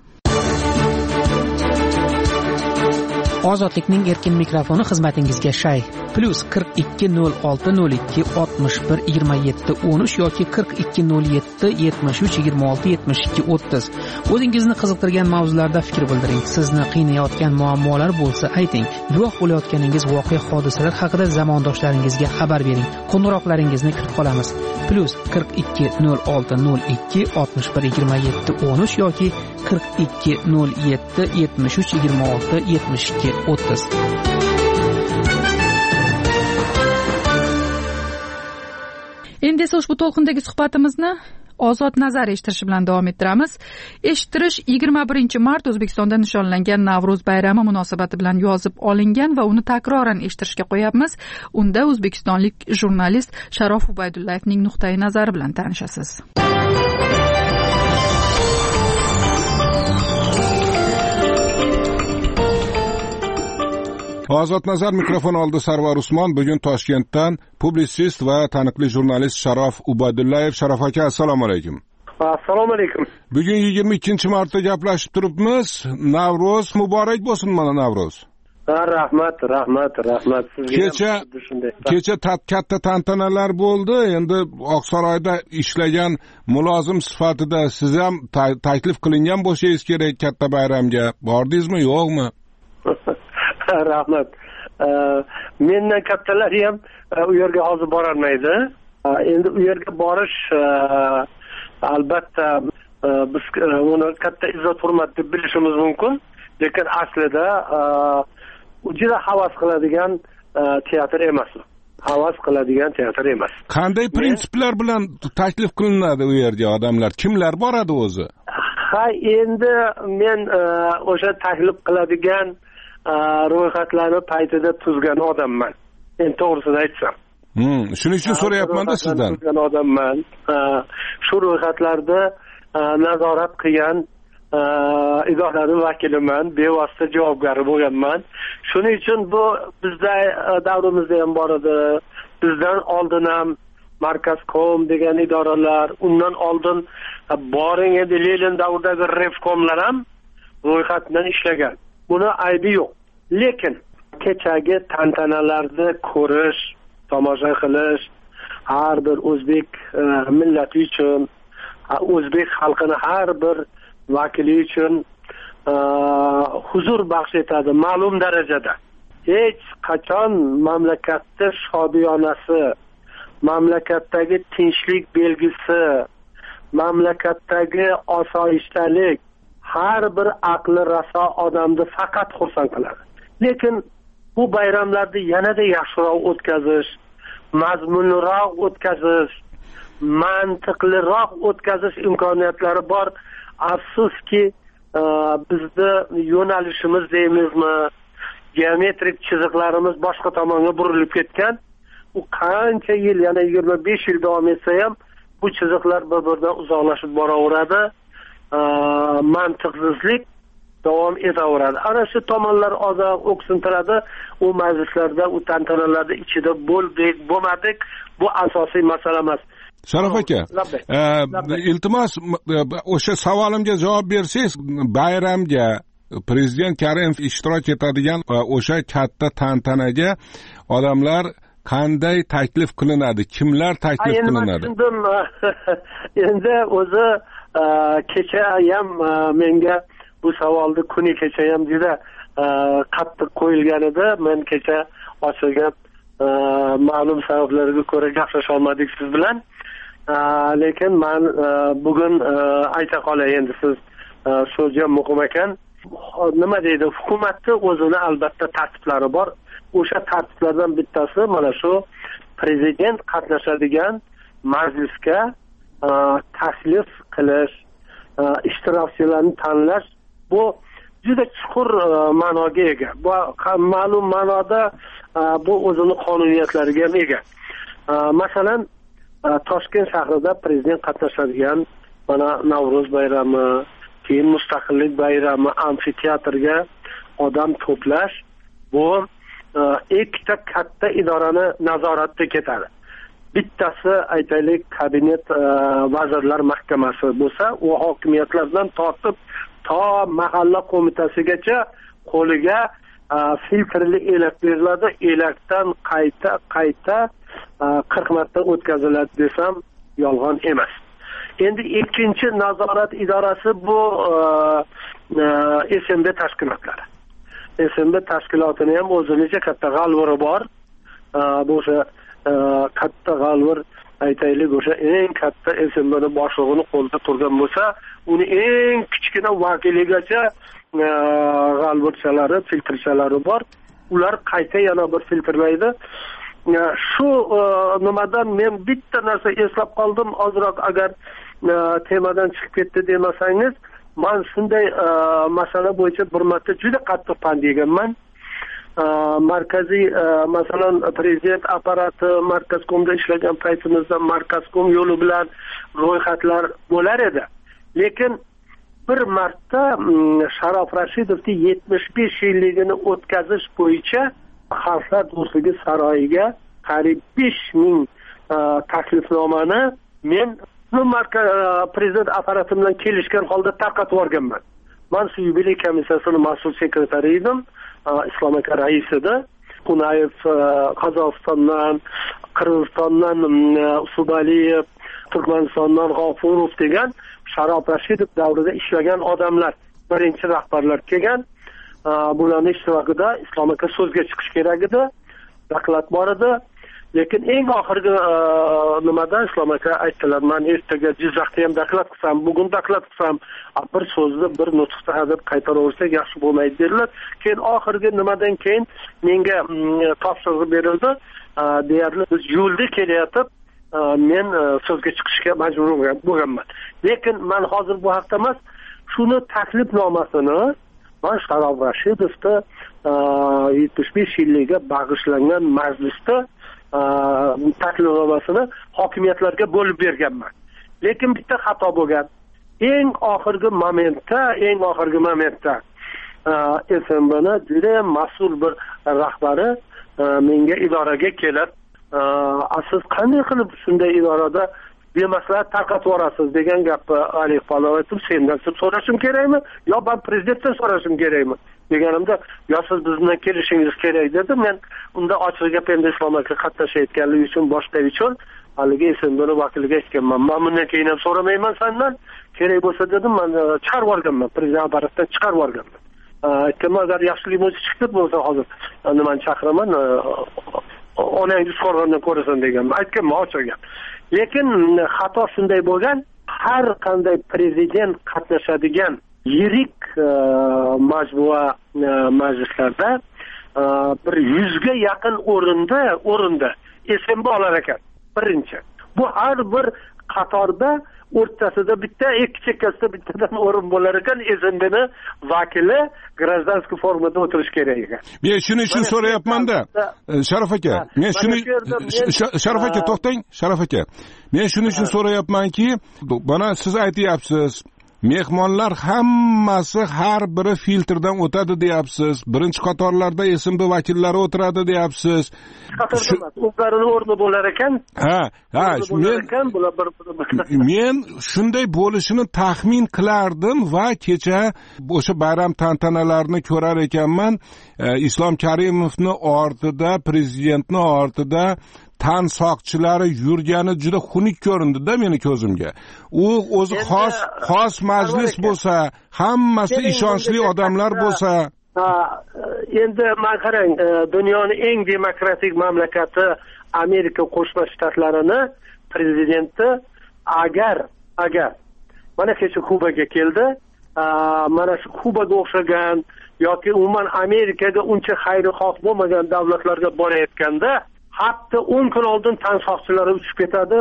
Ozodlikning erkin mikrofoni xizmatingizga shay. Plus qirq ikki nol olti nol ikki oltmish bir yigirma yetti o'n uch yoki qirq ikki nol yetti yetmish uch yigirma olti yetmish ikki o'ttiz. O'zingizni qiziqtirgan mavzularda fikr bildiring. Sizni qiynayotgan muammolar bo'lsa ayting. Guvoh bo'layotganingiz voqea hodisalar haqida zamondoshlaringizga xabar bering. Qo'ng'iroqlaringizni kutib qolamiz. Plus qirq ikki nol olti nol ikki oltmish bir yigirma yetti o'n uch yoki qirq ikki nol yetti yetmish uch yigirma olti yetmish ikki o'ttiz. Endi esa ushbu to'lqindagi suhbatimizni Ozod nazar eshittirish bilan davom ettiramiz. Eshittirish yigirma birinchi mart O'zbekistonda nishonlangan Navro'z bayrami munosabati bilan yozib olingan va uni takroran eshittirishga qo'yapmiz. Unda o'zbekistonlik jurnalist Sharof Ubaydullayevning nuqtai nazari bilan tanishasiz. Ozod nazar mikrofon oldi Sarvar Usmon. Bugun Toshkentdan publitsist va taniqli jurnalist Sharof Ubaydullayev. Sharof aka, assalomu alaykum. Assalomu alaykum. Bugun yigirma ikkinchi martda gaplashib turibmiz. Navro'z muborak bo'lsin mana Navro'z. Rahmat, rahmat, rahmat sizga. Kecha kecha katta tantanalar bo'ldi. Endi Oqsaroyda ishlagan mulozim sifatida siz ham taklif qilingan bo'lsangiz kerak katta bayramga. Bordingizmi, yo'qmi? Rahmat. Mendan kattalar ham u yerga hozir borolmaydi. Endi u yerga borish albatta biz uni katta izzat hurmat deb bilishimiz mumkin, lekin aslida u juda havas qiladigan teatr emas. Havas qiladigan teatr emas. Qanday prinsiplar bilan taklif qilinadi u yerga odamlar? Kimlar boradi o'zi? Ha, endi men o'sha taklif qiladigan ro'yxatlarni paytida tuzgan odamman. Men to'g'risini aytsam. Hmm, shuning uchun so'rayapman-da sizdan. Tuzgan odamman. Shu ro'yxatlarda nazorat qilgan idoraning vakiliman, bevosita javobgari bo'lganman. Shuning uchun bu bizda davrimizda ham bor edi. Bizdan oldin ham Markazkom degan idoralar, undan oldin boring edi Lenin davridagi Revkomlar ham ro'yxatdan ishlagan. Buni aybi yo'q. Lekin kechagi tantanalarni ko'rish, tomosha qilish har bir o'zbek millati uchun, o'zbek xalqini har bir vakili uchun huzur baxsh etadi ma'lum darajada. Hech qachon mamlakatda shodiyonasi, mamlakatdagi tinchlik belgisi, mamlakatdagi osoyishtalik har bir aqli raso odamni faqat xursand qiladi. Lekin bu bayramlarni yanada yaxshiroq o'tkazish, mazmunliroq o'tkazish, mantiqliroq o'tkazish imkoniyatlari bor. afsuski bizni yo'nalishimiz deymizmi, geometrik chiziqlarimiz boshqa tomonga burilib ketgan. U qancha yil, yana yigirma besh yil davom etsa ham bu chiziqlar bir-biridan uzoqlashib boraveradi. Mantiqsizlik davom etaveradi. Ana shu tomonlar ozoq o'ksintiradi. U majlislarda, u tantanalarda ichida bo'ldik, bo'lmadik, bu asosiy masala emas. Sharof aka, iltimos o'sha savolimga javob bersangiz, bayramga prezident Karimov ishtirok etadigan o'sha katta tantanaga odamlar qanday taklif qilinadi, kimlar taklif qilinadi? Endi o'zi kecha ham menga bu savolni kuni kecha ham juda qattiq qo'yilgan edi. Men kecha ochilgan ma'lum sabablarga ko'ra gaplasha olmadik siz bilan. Lekin men bugun ayta qolay, endi siz so'zga muhim ekan. Nima deydi, hukumatning o'zini albatta tartiblari bor. O'sha tartiblardan bittasi mana shu prezident qatnashadigan majlisga taklif qilish, ishtirokchilarni tanlash, bu juda chuqur ma'noga ega. Bu ma'lum ma'noda bu o'zini qonuniyatlariga ham ega. Masalan, Toshkent shahrida prezident qatnashadigan mana Navro'z bayrami, keyin Mustaqillik bayrami, amfiteatrga odam to'plash, bu ikkita katta idorani nazoratda ketadi. Bittasi aytaylik kabinet vazirlar mahkamasi bo'lsa, u hokimiyatlardan tortib to mahalla qo'mitasigacha qo'liga filtrli elak beriladi. Elakdan qayta qayta qirq marta o'tkaziladi desam yolg'on emas. Endi ikkinchi nazorat idorasi bu S M B tashkilotlari. S M B tashkilotini ham o'zicha katta g'alviri bor. Bu o'sha katta g'alvir aytaylik, o'sha eng katta S M B'ni boshlig'ini qo'lda turgan bo'lsa, uni eng kichkina vakiligacha g'alvirchalari, filtrchalari bor. Ular qayta yana bir filtrlaydi. Shu nimadan men bitta narsa eslab qoldim, ozroq agar temadan chiqib ketdi demasangiz, men shunday masala bo'yicha bir marta juda qattiq pand yeganman. Markaziy masalan prezident apparati Markazkomda ishlagan paytimizda Markazkom yo'li bilan ro'yxatlar bo'lar edi. Lekin bir marta Sharof Rashidovning yetmish besh yilligini o'tkazish bo'yicha Xalqlar do'stligi saroyiga qariyb besh ming taklifnomani men marka prezident apparati bilan kelishgan holda tarqatib yuborganman. Men shu yubiley komissiyasining mas'ul sekretari edim. Islom aka rais edi. Qunayev Qozog'istondan, Qirg'izistondan Usubaliyev, Turkmanistondan G'ofurov degan Sharof Rashidov davrida ishlagan odamlar, birinchi rahbarlar kelgan. Bularning ishtirokida Islom aka so'zga chiqish kerak edi. Doklad bor edi. Lekin eng oxirgi nimadan Islom aka aytdilar, men ertaga Jizzaxda ham doklad qilsam, bugun doklad qilsam, bir so'zni bir nutqda hadab qaytaraversak yaxshi bo'lmaydi dedilar. Keyin oxirgi nimadan keyin menga topshiriq berildi. Deyarli biz yo'lda kelayotib, men so'zga chiqishga majbur bo'lganman. Lekin men hozir bu haqda emas, shuni taklifnomasini men Sharof Rashidovda yetmish besh yilligiga bag'ishlangan majlisda taklifnomasini hokimiyatlarga bo'lib berganman. Lekin bitta xato bo'lgan. Eng oxirgi momentda, eng oxirgi momentda S M B'ni juda mas'ul bir rahbari menga idoraga kelib, siz qanday qilib shunday idorada bemaslahat tarqatib yuborasiz degan gapni Alif Palov aytib, sendan so'rashim kerakmi yo men prezidentdan so'rashim kerakmi deganimda, yo siz bilan kelishingiz kerak dedi. Men unda ochiq gap, endi Islom aka qatnashayotganligi uchun boshqa uchun haligi S M B'ni vakiliga aytganman. Men bundan keyin ham so'ramayman sendan. Kerak bo'lsa dedim, men chiqarib yuborganman, prezident apparatdan chiqarib yuborganman. Aytganman, agar yaxshilik bo'lsa chiqib bo'lsa hozir nimani chaqiraman, onangiz so'ragandan ko'rasan deganman. Aytganman ochiq gap. Lekin xato shunday bo'lgan, har qanday prezident qatnashadigan yirik majmua majlislarda bir yuzga yaqin o'rinda o'rinda S M B olar ekan. Birinchi, bu har bir qatorda o'rtasida bitta, ikki chekkasida bittadan o'rin bo'lar ekan, SNDni vakili grajdanskiy formada o'tirish kerak ekan. Men shuning uchun so'rayapman-da, Sharaf aka. Men shuni Sharaf aka to'xtang, Sharaf aka. Men shuning uchun so'rayapmanki, mana siz aytyapsiz, mehmonlar hammasi har biri filtrdan o'tadi deyapsiz. Birinchi qatorlarda S M B vakillari o'tiradi deyapsiz. Ularning o'rni bo'lar ekan. Ha, ha, men men shunday bo'lishini taxmin qilardim va kecha o'sha bayram tantanalarini ko'rar ekanman. Islom Karimovning ortida, prezidentning ortida tan soqchilari yurgani juda xunuk ko'rindi-da meni ko'zimga. U o'zi xos xos majlis bo'lsa, hammasi ishonchli odamlar bo'lsa, endi men qarang, dunyoning eng demokratik mamlakati Amerika Qo'shma Shtatlarini prezidenti agar agar mana kecha Kubaga keldi, mana shu Kubaga o'xshagan yoki umuman Amerikaga uncha xayrixoh bo'lmagan davlatlarga borayotganda hatto o'n kun oldin tan soqchilari uchib ketadi,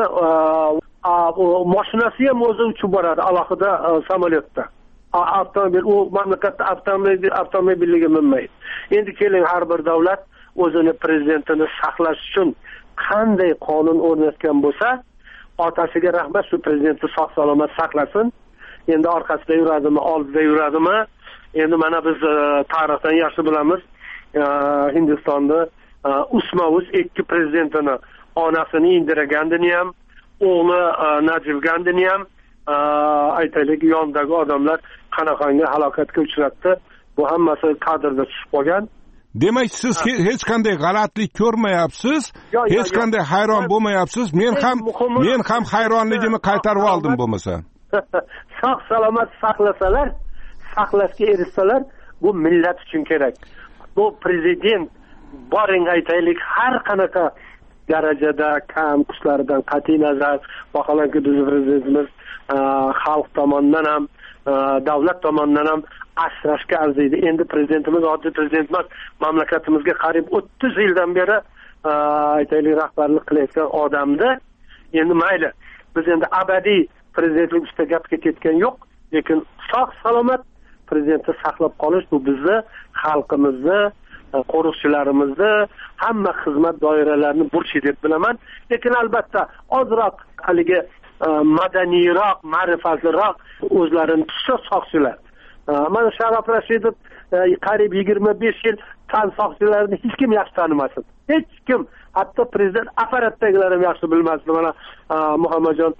mashinasi ham o'zi uchib boradi alohida samolyotda. Avtomobil, u mamlakatda avtomobil avtomobilga minmaydi. Endi keling, har bir davlat o'zini prezidentini saqlash uchun qanday qonun o'rnatgan bo'lsa, otasiga rahmat, shu prezidentni sog' salomat saqlasin. Endi orqasida yuradimi, oldida yuradimi? Endi mana biz tarixdan yaxshi bilamiz, Hindistonda Usma-us ikki prezidentini, onasini Indira Gandini ham, o'g'li Najiv Gandini ham, aytaylik, yondagi odamlar qanaqangi halokatga uchratdi. Bu hammasi kadrda tushib qolgan. Demak, siz hech qanday g'alatilik ko'rmayapsiz, hech qanday hayron bo'lmayapsiz. Men ham men ham hayronligimni qaytarib oldim bo'lmasa. Sog' salomat saqlasalar, saqlashga erishsalar, bu millat uchun kerak. Bu prezident boring aytaylik, har qanaqa darajada kam kuchlaridan qat'iy nazar, vaholanki biz prezidentimiz xalq tomonidan ham, davlat tomonidan ham asrashga arziydi. Endi prezidentimiz oddiy prezident emas, mamlakatimizga qariyb o'ttiz yildan beri aytaylik rahbarlik qilayotgan odamdi. Endi mayli, biz endi abadiy prezidentlik ustida gapga ketgan yo'q, lekin sog' salomat prezidentni saqlab qolish bu bizni xalqimizni, qo'riqchilarimizni, hamma xizmat doiralarini burchi deb bilaman. Lekin albatta ozroq haligi madaniyroq, ma'rifatliroq o'zlarini tutsa soqchilar. Mana Sharof Rashidov qariyb yigirma besh yil tan soqchilarini hech kim yaxshi tanimasin. Hech kim, hatto prezident apparatdagilar ham yaxshi bilmasdi. Mana Muhammadjon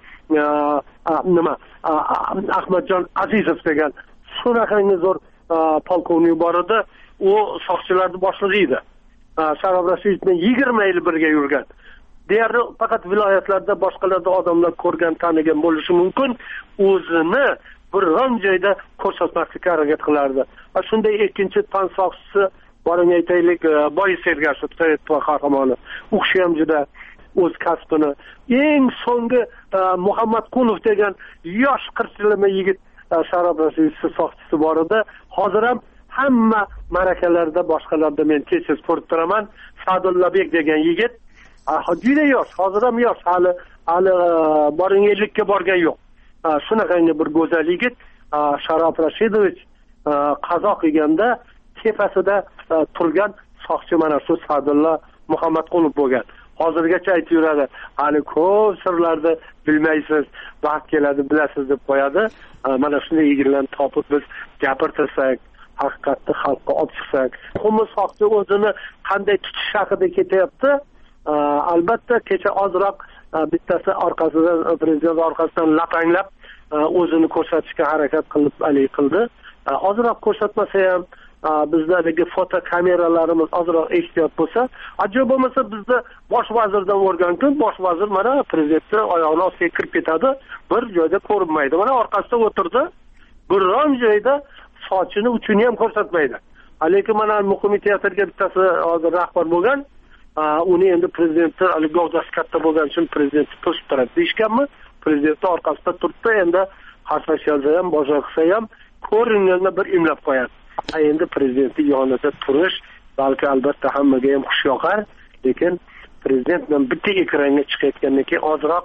nima Ahmadjon Azizov degan shunaqangi zo'r polkovnik bor edi. U soqchilarni boshlig'i edi. Sharof Rashidovning yigirma yil birga yurgan. Deyarli faqat viloyatlarda boshqalarda odamlar ko'rgan, tanigan bo'lishi mumkin. O'zini biron joyda ko'rsatmaslikka harakat qilardi. Va shunday ikkinchi tan soqchisi boring aytaylik, Boris Sergashev, Sovet qahramoni. U kishi ham juda o'z kasbini, eng so'nggi Muhammad Qulov degan yosh qirchilama yigit Sharof Rashidov soqchisi bor edi. Hozir ham hamma marakalarda, boshqalarda men tez-tez ko'rib turaman. Sadullabek degan yigit juda yosh, hozir ham yosh, hali hali boring ellikka borgan yo'q. Shunaqangi bir go'zal yigit Sharof Rashidovich qazo qilganda tepasida turgan soqchi mana shu Sadulla Muhammad Qulov bo'lgan. Hozirgacha aytib yuradi, hali ko'p sirlarni bilmaysiz, vaqt keladi bilasiz deb qo'yadi. Mana shunday yigitlarni topib biz gapirtirsak, haqiqatni xalqqa olib chiqsak, qumi soqchi o'zini qanday tutish haqida ketyapti. Albatta kecha ozroq bittasi orqasidan, prezident orqasidan lapanglab o'zini ko'rsatishga harakat qilib ali qildi. Ozroq ko'rsatmasa ham bizdagi foto kameralarimiz ozroq ehtiyot bo'lsa, ajoyib bo'lmasa bizda bosh vazirdan o'rgan kun bosh vazir mana prezidentning oyog'ini ostiga kirib ketadi, bir joyda ko'rinmaydi. Mana orqasida o'tirdi, biron joyda sochini uchini ham ko'rsatmaydi. Lekin mana muqimiy teatrga bittasi hozir rahbar bo'lgan, uni endi prezidentni ali gavdasi katta bo'lgani uchun prezidentni to'sib turadi deyishganmi? Prezidentni orqasida turibdi, endi xatlashsa ham, boshqa qilsa ham ko'ringanda bir imlab qo'yadi. Endi prezidentning yonida turish balki albatta hammaga ham xush yoqar, lekin prezident bilan bitta ekranga chiqayotgandan keyin ozroq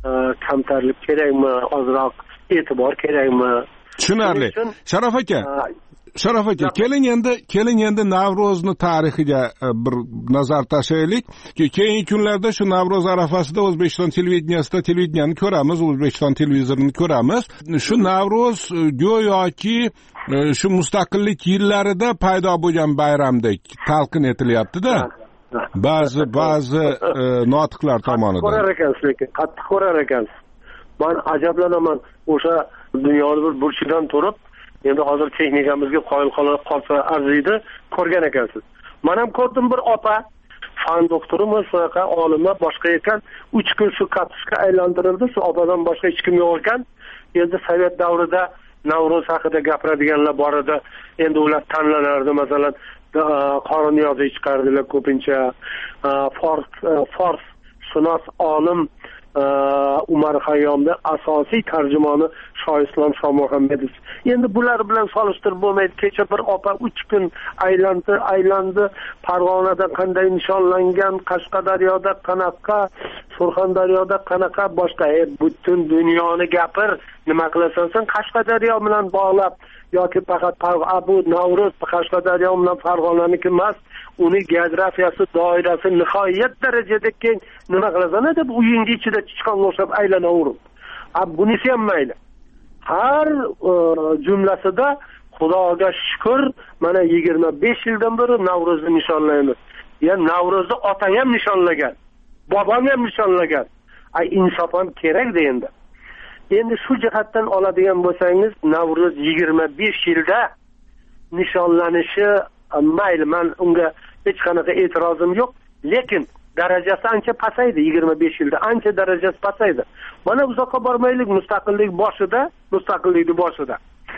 kamtarlik kerakmi, ozroq e'tibor kerakmi? Tushunarli. Sharof aka, Sharof aka, keling endi, keling endi Navro'zni tarixiga bir nazar tashlaylik. Keyingi kunlarda shu Navro'z arafasida O'zbekiston televideniyasida televideniyani ko'ramiz, O'zbekiston televizorini ko'ramiz. Shu Navro'z go'yoki shu mustaqillik yillarida paydo bo'lgan bayramdek talqin etilyapti-da. Ba'zi ba'zi notiqlar tomonidan. Ko'rar ekansiz, lekin qattiq ko'rar ekansiz. Men ajablanaman, o'sha dunyoni bir burchidan turib, endi hozir texnikamizga qoyil qolsa arziydi, ko'rgan ekansiz. Men ham ko'rdim, bir opa fan doktorimi, shunaqa olima boshqa ekan, uch kun shu kartoshka aylantirildi, shu opadan boshqa hech kim yo'q ekan. Endi Sovet davrida Navro'z haqida gapiradiganlar bor edi. Endi ular tanlanardi, masalan, qonun yozish chiqardilar ko'pincha. Fors fors shunos olim Umar Xayyomning asosiy tarjimoni Shoislom Shomuhammedov. Endi bular bilan solishtirib bo'lmaydi. Kecha bir opa uch kun aylandi, aylandi. Farg'onada qanday nishonlangan, Qashqadaryoda qanaqa, Surxondaryoda qanaqa, boshqa e, butun dunyoni gapir. Nima qilasan sen Qashqadaryo bilan bog'lab yoki faqat Abu Navro'z Qashqadaryo bilan Farg'onaniki emas, uni geografiyasi, doirasi nihoyat darajada keng. Nima qilasan deb uyingi ichida chiqqanga o'xshab aylanaverib. Ab bunisi ham mayli. Har jumlasida Xudoga shukr, mana yigirma besh yildan beri Navro'zni nishonlaymiz. Ya Navro'zni otang ham nishonlagan, bobong ham nishonlagan. Ay insof ham kerak endi. Endi shu jihatdan oladigan bo'lsangiz, Navro'z yigirma besh yilda nishonlanishi mayli, men unga hech qanaqa e'tirozim yo'q, lekin darajasi ancha pasaydi. yigirma besh yilda ancha darajasi pasaydi. Mana uzoqqa bormaylik, mustaqillik boshida, mustaqillikning boshida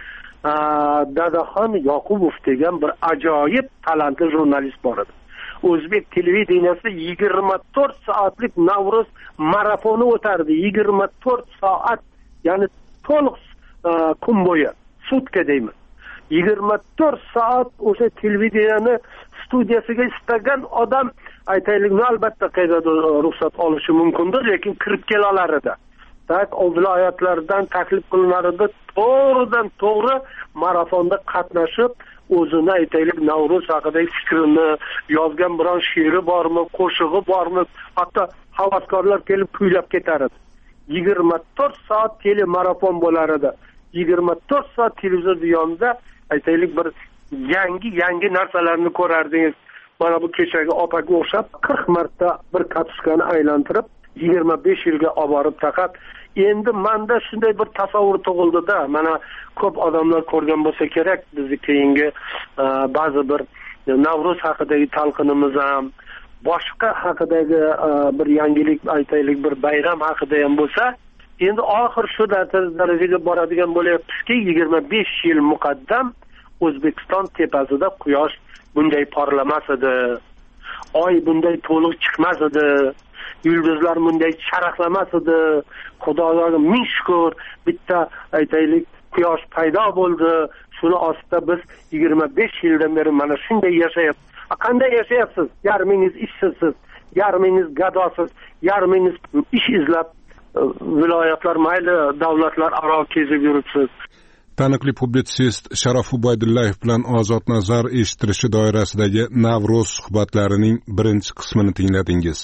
Dadaxon Yoqubov degan bir ajoyib talantli jurnalist bor edi. O'zbek televideniyasida yigirma to'rt soatlik Navro'z marafoni o'tardi. yigirma to'rt soat, ya'ni to'liq kun bo'yi, sutka deymiz. yigirma to'rt soat o'sha televideniyani studiyasiga istagan odam, aytaylik, albatta qayerda ruxsat olishi mumkindir, lekin kirib kela olar edi. Tak, o viloyatlardan taklif qilinar edi, to'g'ridan to'g'ri marafonda qatnashib, o'zini aytaylik Navro'z haqidagi fikrini, yozgan biron she'ri bormi, qo'shig'i bormi, hatto havaskorlar kelib kuylab ketar edi. yigirma to'rt soat tele marafon bo'lar edi. yigirma to'rt soat televizor yonida aytaylik bir yangi yangi narsalarni ko'rardingiz. Mana bu kechagi opaga o'xshab qirq marta bir kartoshkani aylantirib yigirma besh yilga olib borib taqat. Endi menda shunday bir tasavvur tug'ildi-da, mana ko'p odamlar ko'rgan bo'lsa kerak, bizni keyingi ba'zi bir Navro'z haqidagi talqinimiz ham, boshqa haqidagi bir yangilik, aytaylik bir bayram haqida ham bo'lsa, endi oxir shu darajaga boradigan bo'lyapti-ki, yigirma besh yil muqaddam O'zbekiston tepasida quyosh bunday porlamas edi, oy bunday to'liq chiqmas edi, yulduzlar bunday charaqlamas edi. Xudoga ming shukr, bitta aytaylik quyosh paydo bo'ldi. Shuni ostida biz yigirma besh yildan beri mana shunday yashayapmiz. Qanday yashayapsiz? Yarmingiz ishsizsiz, yarmingiz gadosiz, yarmingiz ish izlab viloyatlar mayli davlatlar aro kezib yuribsiz. Taniqli publitsist Sharof Ubaydullayev bilan Ozod nazar eshittirishi doirasidagi Navro'z suhbatlarining birinchi qismini tingladingiz.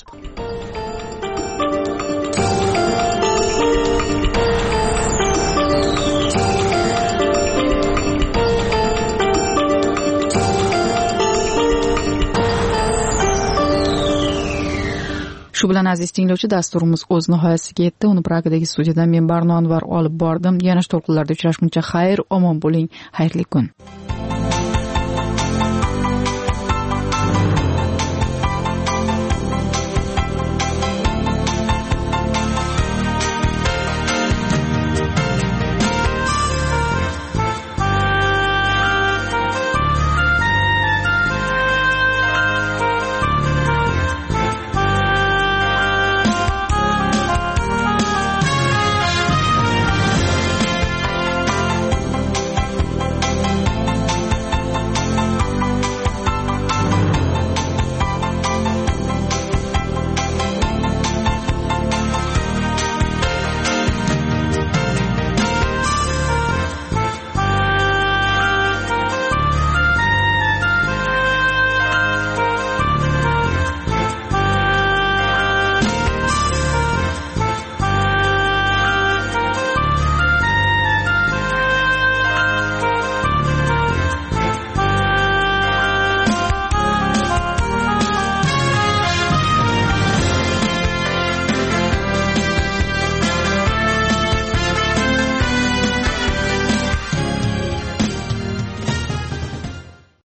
Shu bilan aziz tinglovchi, dasturimiz o'z nihoyasiga yetdi. Uni Pragadagi studiyadan men Barno Anvar olib bordim. Yana to'lqinlarda uchrashguncha xayr, omon bo'ling, xayrli kun.